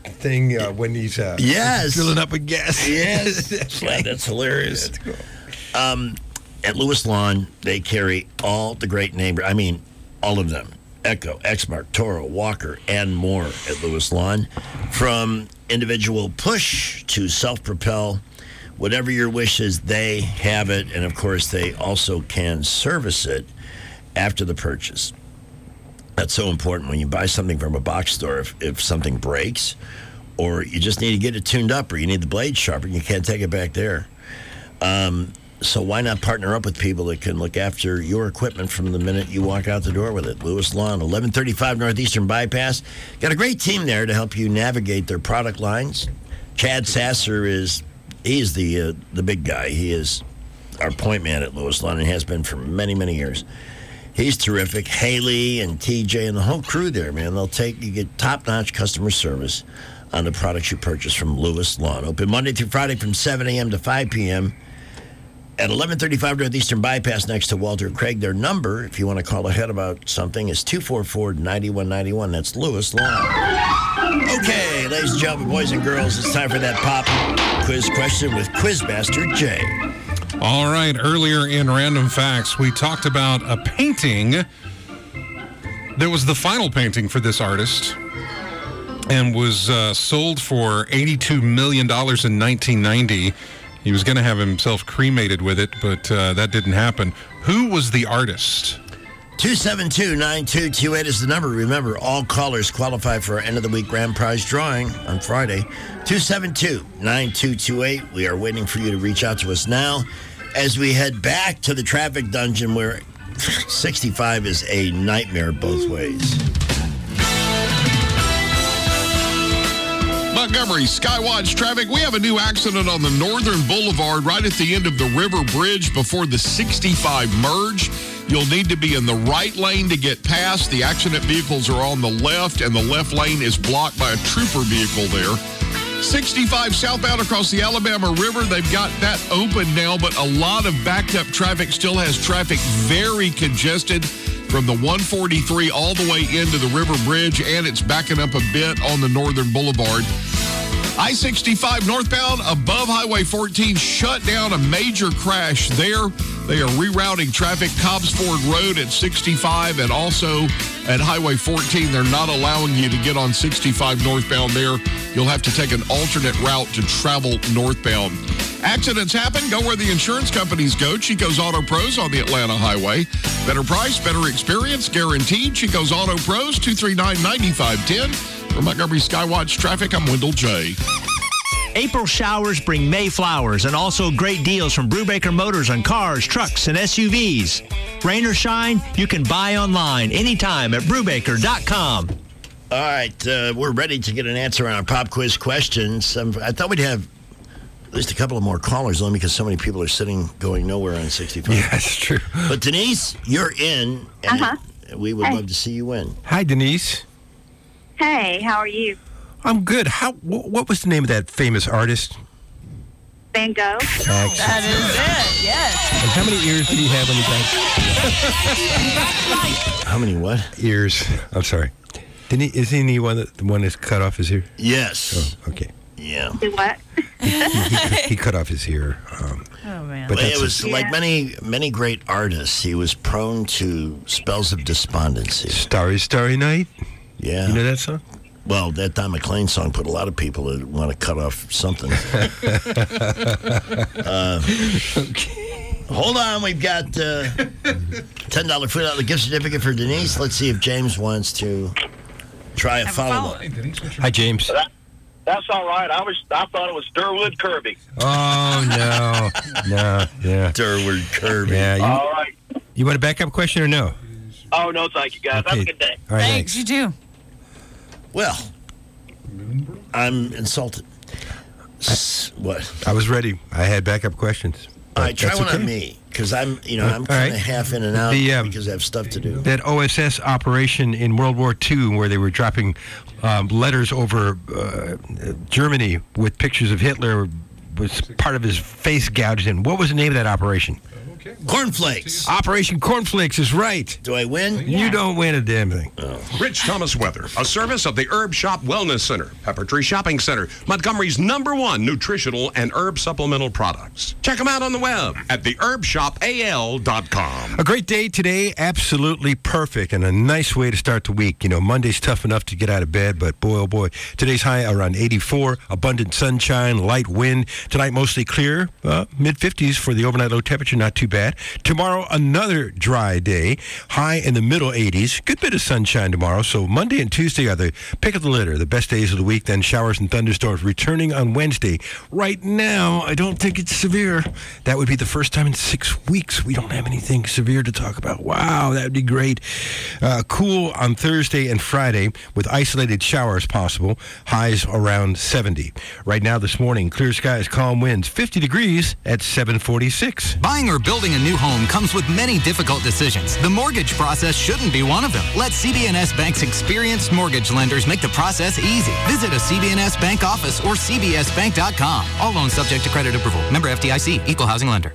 thing uh, when he's uh, yes. filling up with gas. Yes. that's, yeah, that's hilarious. That's cool. Um, at Lewis Lawn, they carry all the great name. I mean, all of them. Echo, Exmark, Toro, Walker, and more at Lewis Lawn. From individual push to self-propel, whatever your wish is, they have it. And, of course, they also can service it after the purchase. That's so important when you buy something from a box store. If, if something breaks or you just need to get it tuned up or you need the blade sharpened, you can't take it back there. Um, so why not partner up with people that can look after your equipment from the minute you walk out the door with it? Lewis Lawn, eleven thirty-five Northeastern Bypass. Got a great team there to help you navigate their product lines. Chad Sasser is, he is the, uh, the big guy. He is our point man at Lewis Lawn and has been for many, many years. He's terrific. Haley and T J and the whole crew there, man. They'll take, you get top-notch customer service on the products you purchase from Lewis Lawn. Open Monday through Friday from seven a.m. to five p.m. at eleven thirty-five Northeastern Bypass next to Walter Craig. Their number, if you want to call ahead about something, is two four four, nine one nine one. That's Lewis Lawn. Okay, ladies and gentlemen, boys and girls, it's time for that pop quiz question with Quizmaster Jay. All right, earlier in Random Facts, we talked about a painting that was the final painting for this artist and was uh, sold for eighty-two million dollars in nineteen ninety. He was going to have himself cremated with it, but uh, that didn't happen. Who was the artist? two seven two, nine two two eight is the number. Remember, all callers qualify for our end-of-the-week grand prize drawing on Friday. two seven two, nine two two eight. We are waiting for you to reach out to us now as we head back to the traffic dungeon where sixty-five is a nightmare both ways. Montgomery, Skywatch traffic. We have a new accident on the Northern Boulevard right at the end of the River Bridge before the sixty-five merge. You'll need to be in the right lane to get past. The accident vehicles are on the left, and the left lane is blocked by a trooper vehicle there. sixty-five southbound across the Alabama River. They've got that open now, but a lot of backed up traffic still has traffic very congested from the one forty-three all the way into the River Bridge, and it's backing up a bit on the Northern Boulevard. I sixty-five northbound above Highway fourteen shut down a major crash there. They are rerouting traffic Cobbs Ford Road at sixty-five and also at Highway fourteen. They're not allowing you to get on sixty-five northbound there. You'll have to take an alternate route to travel northbound. Accidents happen. Go where the insurance companies go. Chico's Auto Pros on the Atlanta Highway. Better price, better experience, guaranteed. Chico's Auto Pros, two three nine, nine five one zero. For Montgomery Skywatch Traffic, I'm Wendell J. April showers bring May flowers and also great deals from Brubaker Motors on cars, trucks, and S U Vs. Rain or shine, you can buy online anytime at Brubaker dot com. All right, uh, we're ready to get an answer on our pop quiz questions. Um, I thought we'd have at least a couple of more callers, only because so many people are sitting going nowhere on sixty-five. Yeah, that's true. But Denise, you're in, and Uh-huh. we would Hey. love to see you win. Hi, Denise. Hey, how are you? I'm good. How? Wh- what was the name of that famous artist? Van Gogh? Excellent. That is it, yes. And how many ears did he have when he died? How many what? Ears. I'm sorry. Didn't he, isn't he one that the one that's cut off his ear? Yes. Oh, okay. Yeah. Do what? he, he, he cut off his ear. Um, Oh, man. But Well, that's it was a- like Yeah. many, many great artists. He was prone to spells of despondency. Starry, Starry Night. Yeah. You know that song? Well, that Don McLean song put a lot of people that want to cut off something. uh, hold on, we've got uh, ten dollars food out the gift certificate for Denise. Let's see if James wants to try a follow-up. Hi, James. That, that's all right. I was I thought it was Durwood Kirby. Oh no, no, yeah. Durwood Kirby. Yeah. You, All right. you want a backup question or no? Oh no, thank you guys. Have a Okay. good day. All right, Thanks, you do. Well, I'm insulted. S- what? I was ready. I had backup questions. All right, try that's one okay. on me, because I'm, you know, All I'm kind of right. half in and out The, um, because I have stuff to do. That O S S operation in World War Two, where they were dropping um, letters over uh, Germany with pictures of Hitler, was part of his face gouged in. What was the name of that operation? Cornflakes. Operation Cornflakes is right. Do I win? You don't win a damn thing. Oh. Rich Thomas Weather, a service of the Herb Shop Wellness Center, Pepper Tree Shopping Center, Montgomery's number one nutritional and herb supplemental products. Check them out on the web at the herb shop a l dot com. A great day today, absolutely perfect, and a nice way to start the week. You know, Monday's tough enough to get out of bed, but boy, oh boy, today's high around eighty-four, abundant sunshine, light wind. Tonight, mostly clear, uh, mid fifties for the overnight low temperature, not too bad. Tomorrow, another dry day, high in the middle eighties. Good bit of sunshine tomorrow. So Monday and Tuesday are the pick of the litter, the best days of the week. Then showers and thunderstorms returning on Wednesday. Right now, I don't think it's severe. That would be the first time in six weeks we don't have anything severe to talk about. Wow, that would be great. Uh, cool on Thursday and Friday with isolated showers possible. Highs around seventy. Right now this morning, clear skies, calm winds, fifty degrees at seven forty-six. Buying or building a new home comes with many difficult decisions. The mortgage process shouldn't be one of them. Let C B N S Bank's experienced mortgage lenders make the process easy. Visit a C B N S Bank office or c b s bank dot com. All loans subject to credit approval. Member F D I C. Equal housing lender.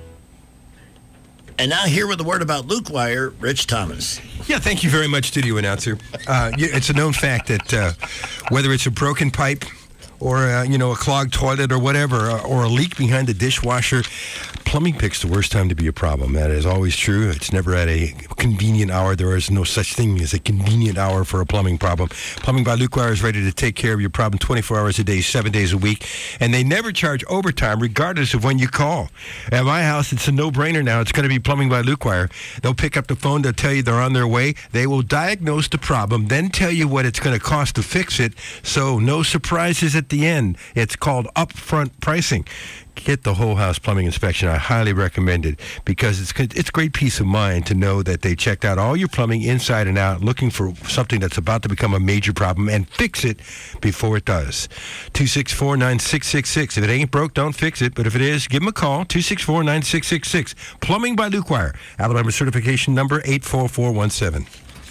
And now here with a word about Luke Wire, Rich Thomas. Yeah, thank you very much, studio announcer. Uh, it's a known fact that uh, whether it's a broken pipe or, uh, you know, a clogged toilet or whatever, or, or a leak behind the dishwasher, plumbing picks the worst time to be a problem. That is always true. It's never at a convenient hour. There is no such thing as a convenient hour for a plumbing problem. Plumbing by Luke Wire is ready to take care of your problem twenty-four hours a day, seven days a week. And they never charge overtime regardless of when you call. At my house, it's a no-brainer now. It's going to be Plumbing by Luke Wire. They'll pick up the phone. They'll tell you they're on their way. They will diagnose the problem, then tell you what it's going to cost to fix it. So no surprises at the end. It's called upfront pricing. Get the whole house plumbing inspection. I highly recommend it because it's it's great peace of mind to know that they checked out all your plumbing inside and out, looking for something that's about to become a major problem and fix it before it does. two six four, nine six six six. If it ain't broke, don't fix it. But if it is, give them a call. two six four, nine six six six. Plumbing by Luke Wire. Alabama certification number eight four four one seven.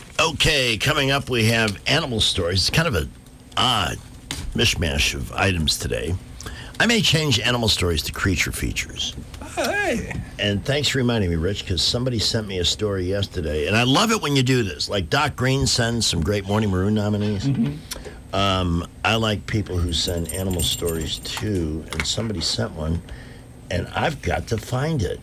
Okay, coming up we have animal stories. It's kind of an odd mishmash of items today. I may change animal stories to creature features. Hey. And thanks for reminding me, Rich, because somebody sent me a story yesterday. And I love it when you do this. Like Doc Green sends some great Morning Maroon nominees. Mm-hmm. Um, I like people who send animal stories too. And somebody sent one, and I've got to find it.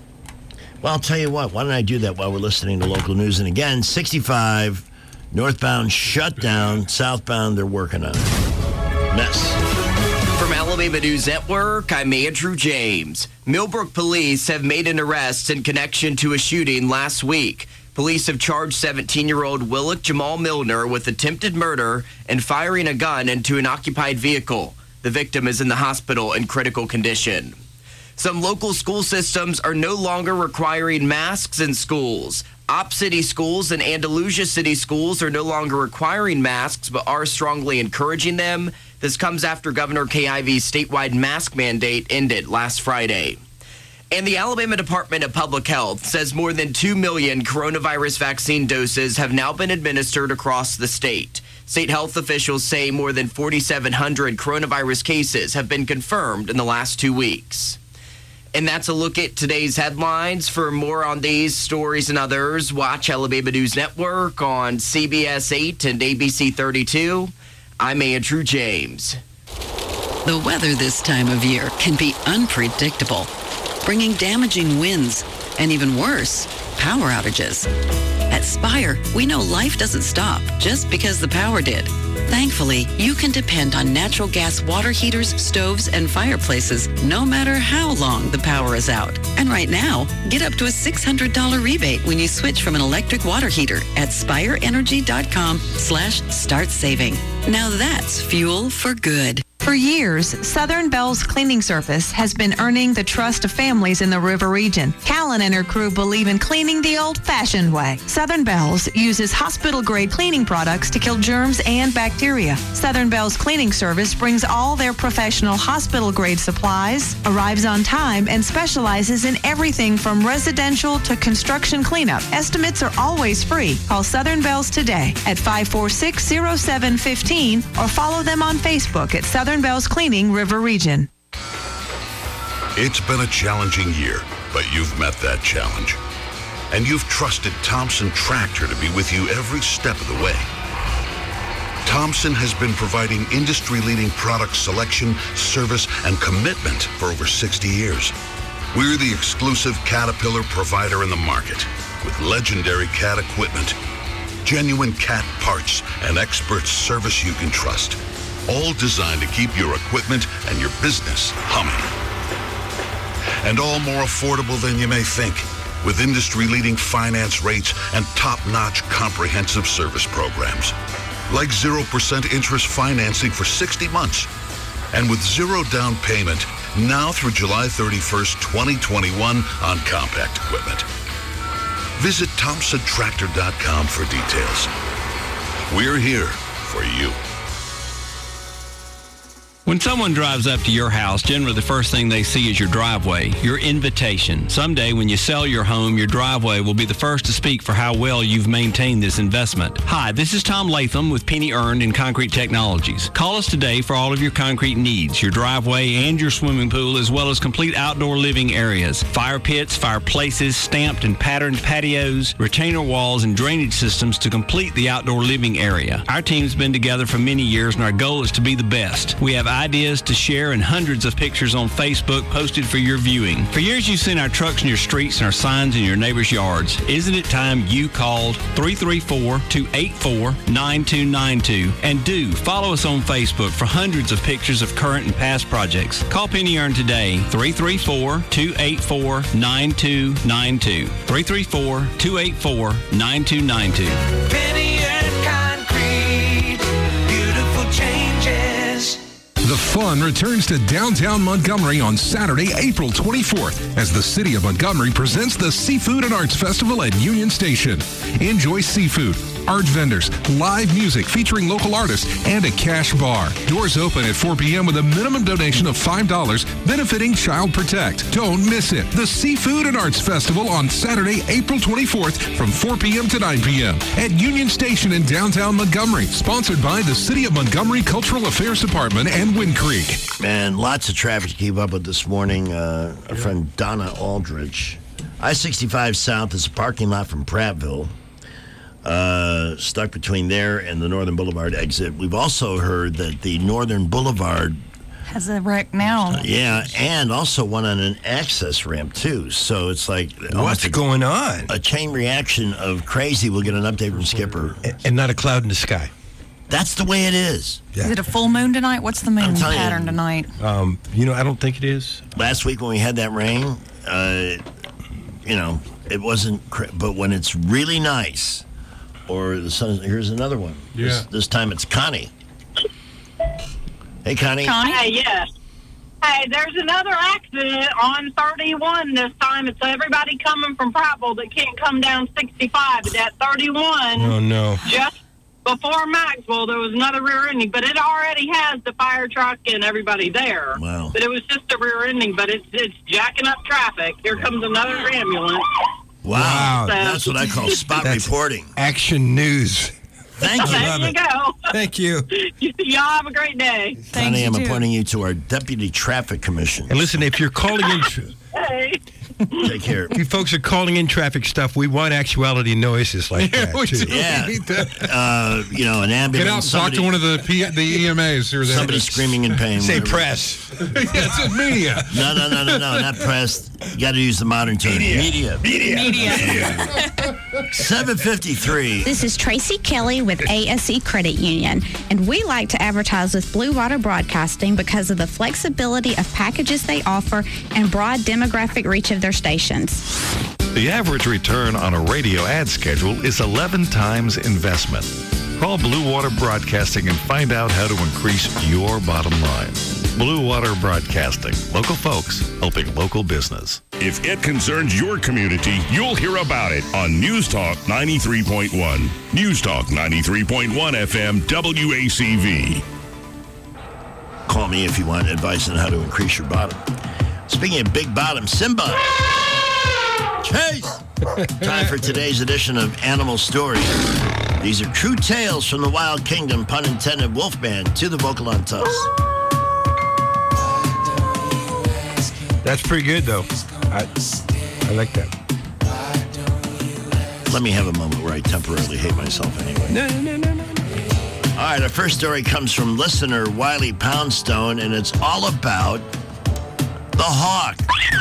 Well, I'll tell you what. Why don't I do that while we're listening to local news? And again, sixty-five northbound shut down. Southbound, they're working on it. Mess. From Alabama News Network, I'm Andrew James. Millbrook police have made an arrest in connection to a shooting last week. Police have charged seventeen-year-old Willick Jamal Milner with attempted murder and firing a gun into an occupied vehicle. The victim is in the hospital in critical condition. Some local school systems are no longer requiring masks in schools. Op City schools and Andalusia City schools are no longer requiring masks, but are strongly encouraging them. This comes after Governor Kay Ivey's statewide mask mandate ended last Friday. And the Alabama Department of Public Health says more than two million coronavirus vaccine doses have now been administered across the state. State health officials say more than forty-seven hundred coronavirus cases have been confirmed in the last two weeks. And that's a look at today's headlines. For more on these stories and others, watch Alabama News Network on C B S eight and A B C thirty-two. I'm Andrew James. The weather this time of year can be unpredictable, bringing damaging winds and, even worse, power outages. At Spire, we know life doesn't stop just because the power did. Thankfully, you can depend on natural gas water heaters, stoves, and fireplaces no matter how long the power is out. And right now, get up to a six hundred dollars rebate when you switch from an electric water heater at spireenergy.com slash start saving. Now that's fuel for good. For years, Southern Bell's cleaning service has been earning the trust of families in the river region. Callan and her crew believe in cleaning the old-fashioned way. Southern Bell's uses hospital-grade cleaning products to kill germs and bacteria. Southern Bell's cleaning service brings all their professional hospital-grade supplies, arrives on time, and specializes in everything from residential to construction cleanup. Estimates are always free. Call Southern Bell's today at five four six, zero seven one five or follow them on Facebook at Southern Bell's Cleaning River Region. It's been a challenging year, but you've met that challenge. And you've trusted Thompson Tractor to be with you every step of the way. Thompson has been providing industry-leading product selection, service, and commitment for over sixty years. We're the exclusive Caterpillar provider in the market with legendary Cat equipment, genuine Cat parts, and expert service you can trust, all designed to keep your equipment and your business humming. And all more affordable than you may think, with industry-leading finance rates and top-notch comprehensive service programs. Like zero percent interest financing for sixty months. And with zero down payment, now through July thirty-first, twenty twenty-one on compact equipment. Visit Thompson Tractor dot com for details. We're here for you. When someone drives up to your house, generally the first thing they see is your driveway, your invitation. Someday when you sell your home, your driveway will be the first to speak for how well you've maintained this investment. Hi, this is Tom Latham with Penny Earned and Concrete Technologies. Call us today for all of your concrete needs, your driveway and your swimming pool, as well as complete outdoor living areas, fire pits, fireplaces, stamped and patterned patios, retainer walls, and drainage systems to complete the outdoor living area. Our team's been together for many years, and our goal is to be the best. We have ideas to share and hundreds of pictures on Facebook posted for your viewing. For years, you've seen our trucks in your streets and our signs in your neighbors' yards. Isn't it time you called three three four, two eight four, nine two nine two? And do follow us on Facebook for hundreds of pictures of current and past projects. Call Penny Earned today, three three four, two eight four, nine two nine two. three three four, two eight four, nine two nine two. Penny Earned Concrete, beautiful changes. The fun returns to downtown Montgomery on Saturday, April twenty-fourth, as the City of Montgomery presents the Seafood and Arts Festival at Union Station. Enjoy seafood, art vendors, live music featuring local artists, and a cash bar. Doors open at four p.m. with a minimum donation of five dollars, benefiting Child Protect. Don't miss it. The Seafood and Arts Festival on Saturday, April twenty-fourth from four p.m. to nine p.m. at Union Station in downtown Montgomery. Sponsored by the City of Montgomery Cultural Affairs Department and Wind Creek. Man, lots of traffic to keep up with this morning. Uh, our friend Donna Aldrich. I sixty-five South is a parking lot from Prattville. Uh, stuck between there and the Northern Boulevard exit. We've also heard that the Northern Boulevard has a wreck now. Uh, yeah, and also one on an access ramp, too. So it's like... What's a, going on? A chain reaction of crazy. We'll get an update from Skipper. And not a cloud in the sky. That's the way it is. Yeah. Is it a full moon tonight? What's the moon pattern you, tonight? Um, you know, I don't think it is. Last week when we had that rain, uh, you know, it wasn't... Cra- but when it's really nice... Or the sun. Here's another one. Yeah. This, this time it's Connie. Hey, Connie. Connie. Hey, yes. Hey, there's another accident on thirty-one this time. It's everybody coming from Prattville that can't come down sixty-five. But at thirty-one, oh no, just before Maxwell, there was another rear ending, but it already has the fire truck and everybody there. Wow. But it was just a rear ending, but it's it's jacking up traffic. Here comes another ambulance. Wow, So, that's what I call spot that's reporting. Action news. Thank you. There you it. go. Thank you. Y'all have a great day. Connie, I'm appointing you to our Deputy Traffic Commission. And listen, if you're calling in... Hey. Take care. If you folks are calling in traffic stuff, we want actuality noises like yeah, that, we too. do. Yeah. We need that. Uh, you know, an ambulance. Get out and somebody, talk to one of the P- the E M As. Or somebody screaming in pain. Say whatever. press. Yeah, it's media. No, no, no, no, no, not press. You got to use the modern term. Media. Media. Media. seven fifty-three. This is Tracy Kelly with A S E Credit Union, and we like to advertise with Blue Water Broadcasting because of the flexibility of packages they offer and broad demographic reach of their stations. The average return on a radio ad schedule is eleven times investment. Call Blue Water Broadcasting and find out how to increase your bottom line. Blue Water Broadcasting. Local folks helping local business. If it concerns your community, you'll hear about it on News Talk ninety-three point one. News Talk ninety-three point one F M W A C V. Call me if you want advice on how to increase your bottom. Speaking of big bottom, Simba. Chase! Time for today's edition of Animal Stories. These are true tales from the Wild Kingdom, pun intended, Wolfman to the vocal on Tuss. That's pretty good, though. I, I like that. Let me have a moment where I temporarily hate myself anyway. No, no, no, no. All right, our first story comes from listener Wiley Poundstone, and it's all about the hawk.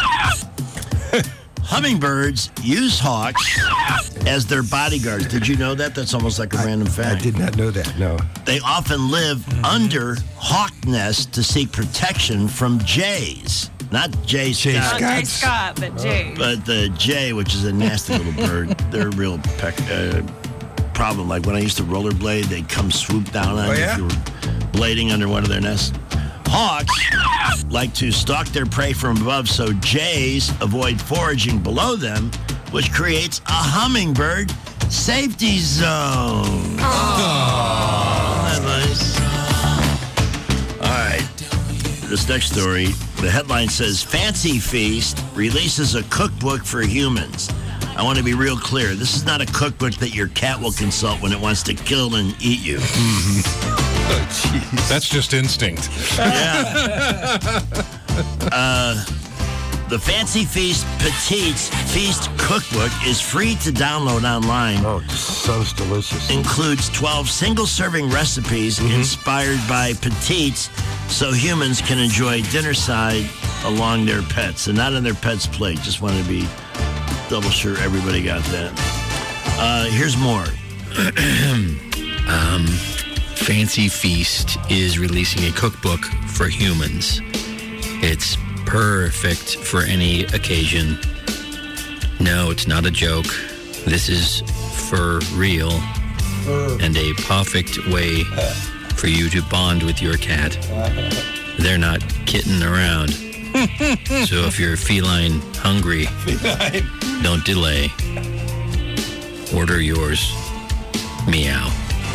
Hummingbirds use hawks as their bodyguards. Did you know that? That's almost like a I, random fact. I did not know that, no. They often live Mm-hmm. under hawk nests to seek protection from jays. Not Jay Jay Scott. Not Jay Scott, but Jay. But the jay, which is a nasty little bird, they're a real peck, uh, problem. Like when I used to rollerblade, they'd come swoop down on Oh, you yeah? if you were blading under one of their nests. Hawks like to stalk their prey from above, so jays avoid foraging below them, which creates a hummingbird safety zone. Oh, isn't that nice? All right. This next story, the headline says, Fancy Feast releases a cookbook for humans. I want to be real clear. This is not a cookbook that your cat will consult when it wants to kill and eat you. Oh, that's just instinct. Yeah. uh, the Fancy Feast Petites Feast Cookbook is free to download online. Oh, sounds delicious. Includes twelve single-serving recipes Mm-hmm. inspired by Petites so humans can enjoy dinner side along their pets and not on their pet's plate. Just want to be double sure everybody got that. Uh, here's more. um, Fancy Feast is releasing a cookbook for humans. It's perfect for any occasion. No, it's not a joke. This is for real and a perfect way for you to bond with your cat. They're not kidding around. So if you're feline hungry, don't delay. Order yours. Meow.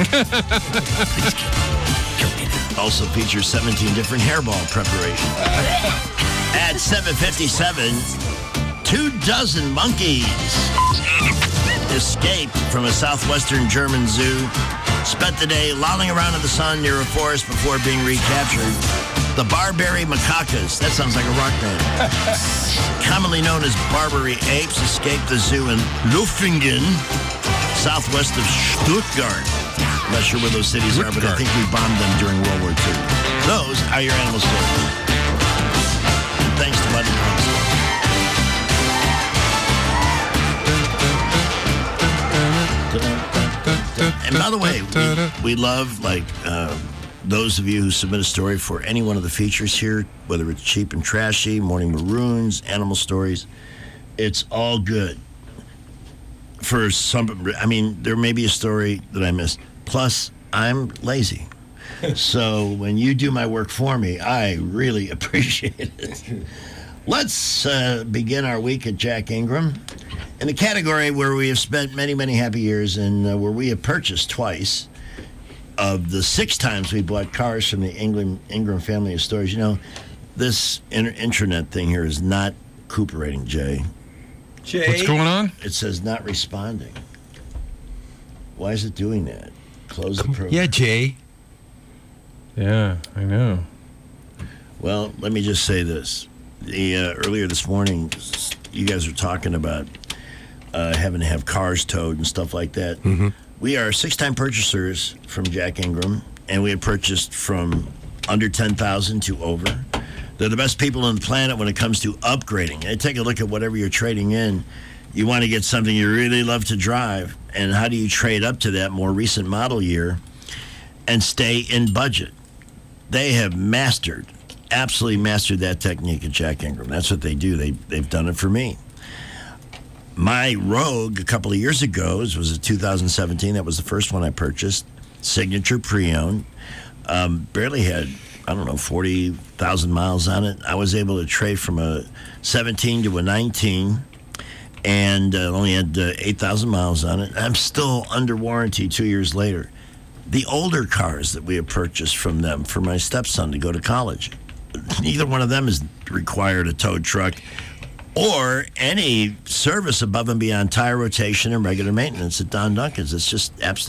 Also features seventeen different hairball preparations. At seven fifty-seven, two dozen monkeys escaped from a southwestern German zoo, spent the day lolling around in the sun near a forest before being recaptured. The Barbary macacas, that sounds like a rock band, commonly known as Barbary apes, escaped the zoo in Lufingen, southwest of Stuttgart. I'm not sure where those cities are, but I think we bombed them during World War Two. Those are your animal stories. And thanks to Buddy Poundstone. And by the way, we, we love, like, uh, those of you who submit a story for any one of the features here, whether it's Cheap and Trashy, Morning Maroons, Animal Stories, it's all good. For some, I mean, there may be a story that I missed. Plus, I'm lazy. So when you do my work for me, I really appreciate it. Let's uh, begin our week at Jack Ingram in the category where we have spent many, many happy years and uh, where we have purchased twice. Of the six times we bought cars from the Ingram, Ingram family of stores, you know, this inter- intranet thing here is not cooperating, Jay. Jay? What's going on? It says not responding. Why is it doing that? Close the program. Yeah, Jay. Yeah, I know. Well, let me just say this. The uh, earlier this morning, you guys were talking about uh, having to have cars towed and stuff like that. Mm-hmm. We are six-time purchasers from Jack Ingram, and we have purchased from under ten thousand to over. They're the best people on the planet when it comes to upgrading. And take a look at whatever you're trading in. You want to get something you really love to drive, and how do you trade up to that more recent model year and stay in budget? They have mastered, absolutely mastered that technique at Jack Ingram. That's what they do. They, they've done it for me. My Rogue a couple of years ago was a two thousand seventeen. That was the first one I purchased. Signature pre-owned. Um, barely had, I don't know, forty thousand miles on it. I was able to trade from a seventeen to a nineteen and uh, only had uh, eight thousand miles on it. I'm still under warranty two years later. The older cars that we have purchased from them for my stepson to go to college, neither one of them has required a tow truck or any service above and beyond tire rotation and regular maintenance at Don Duncan's. It's just absolutely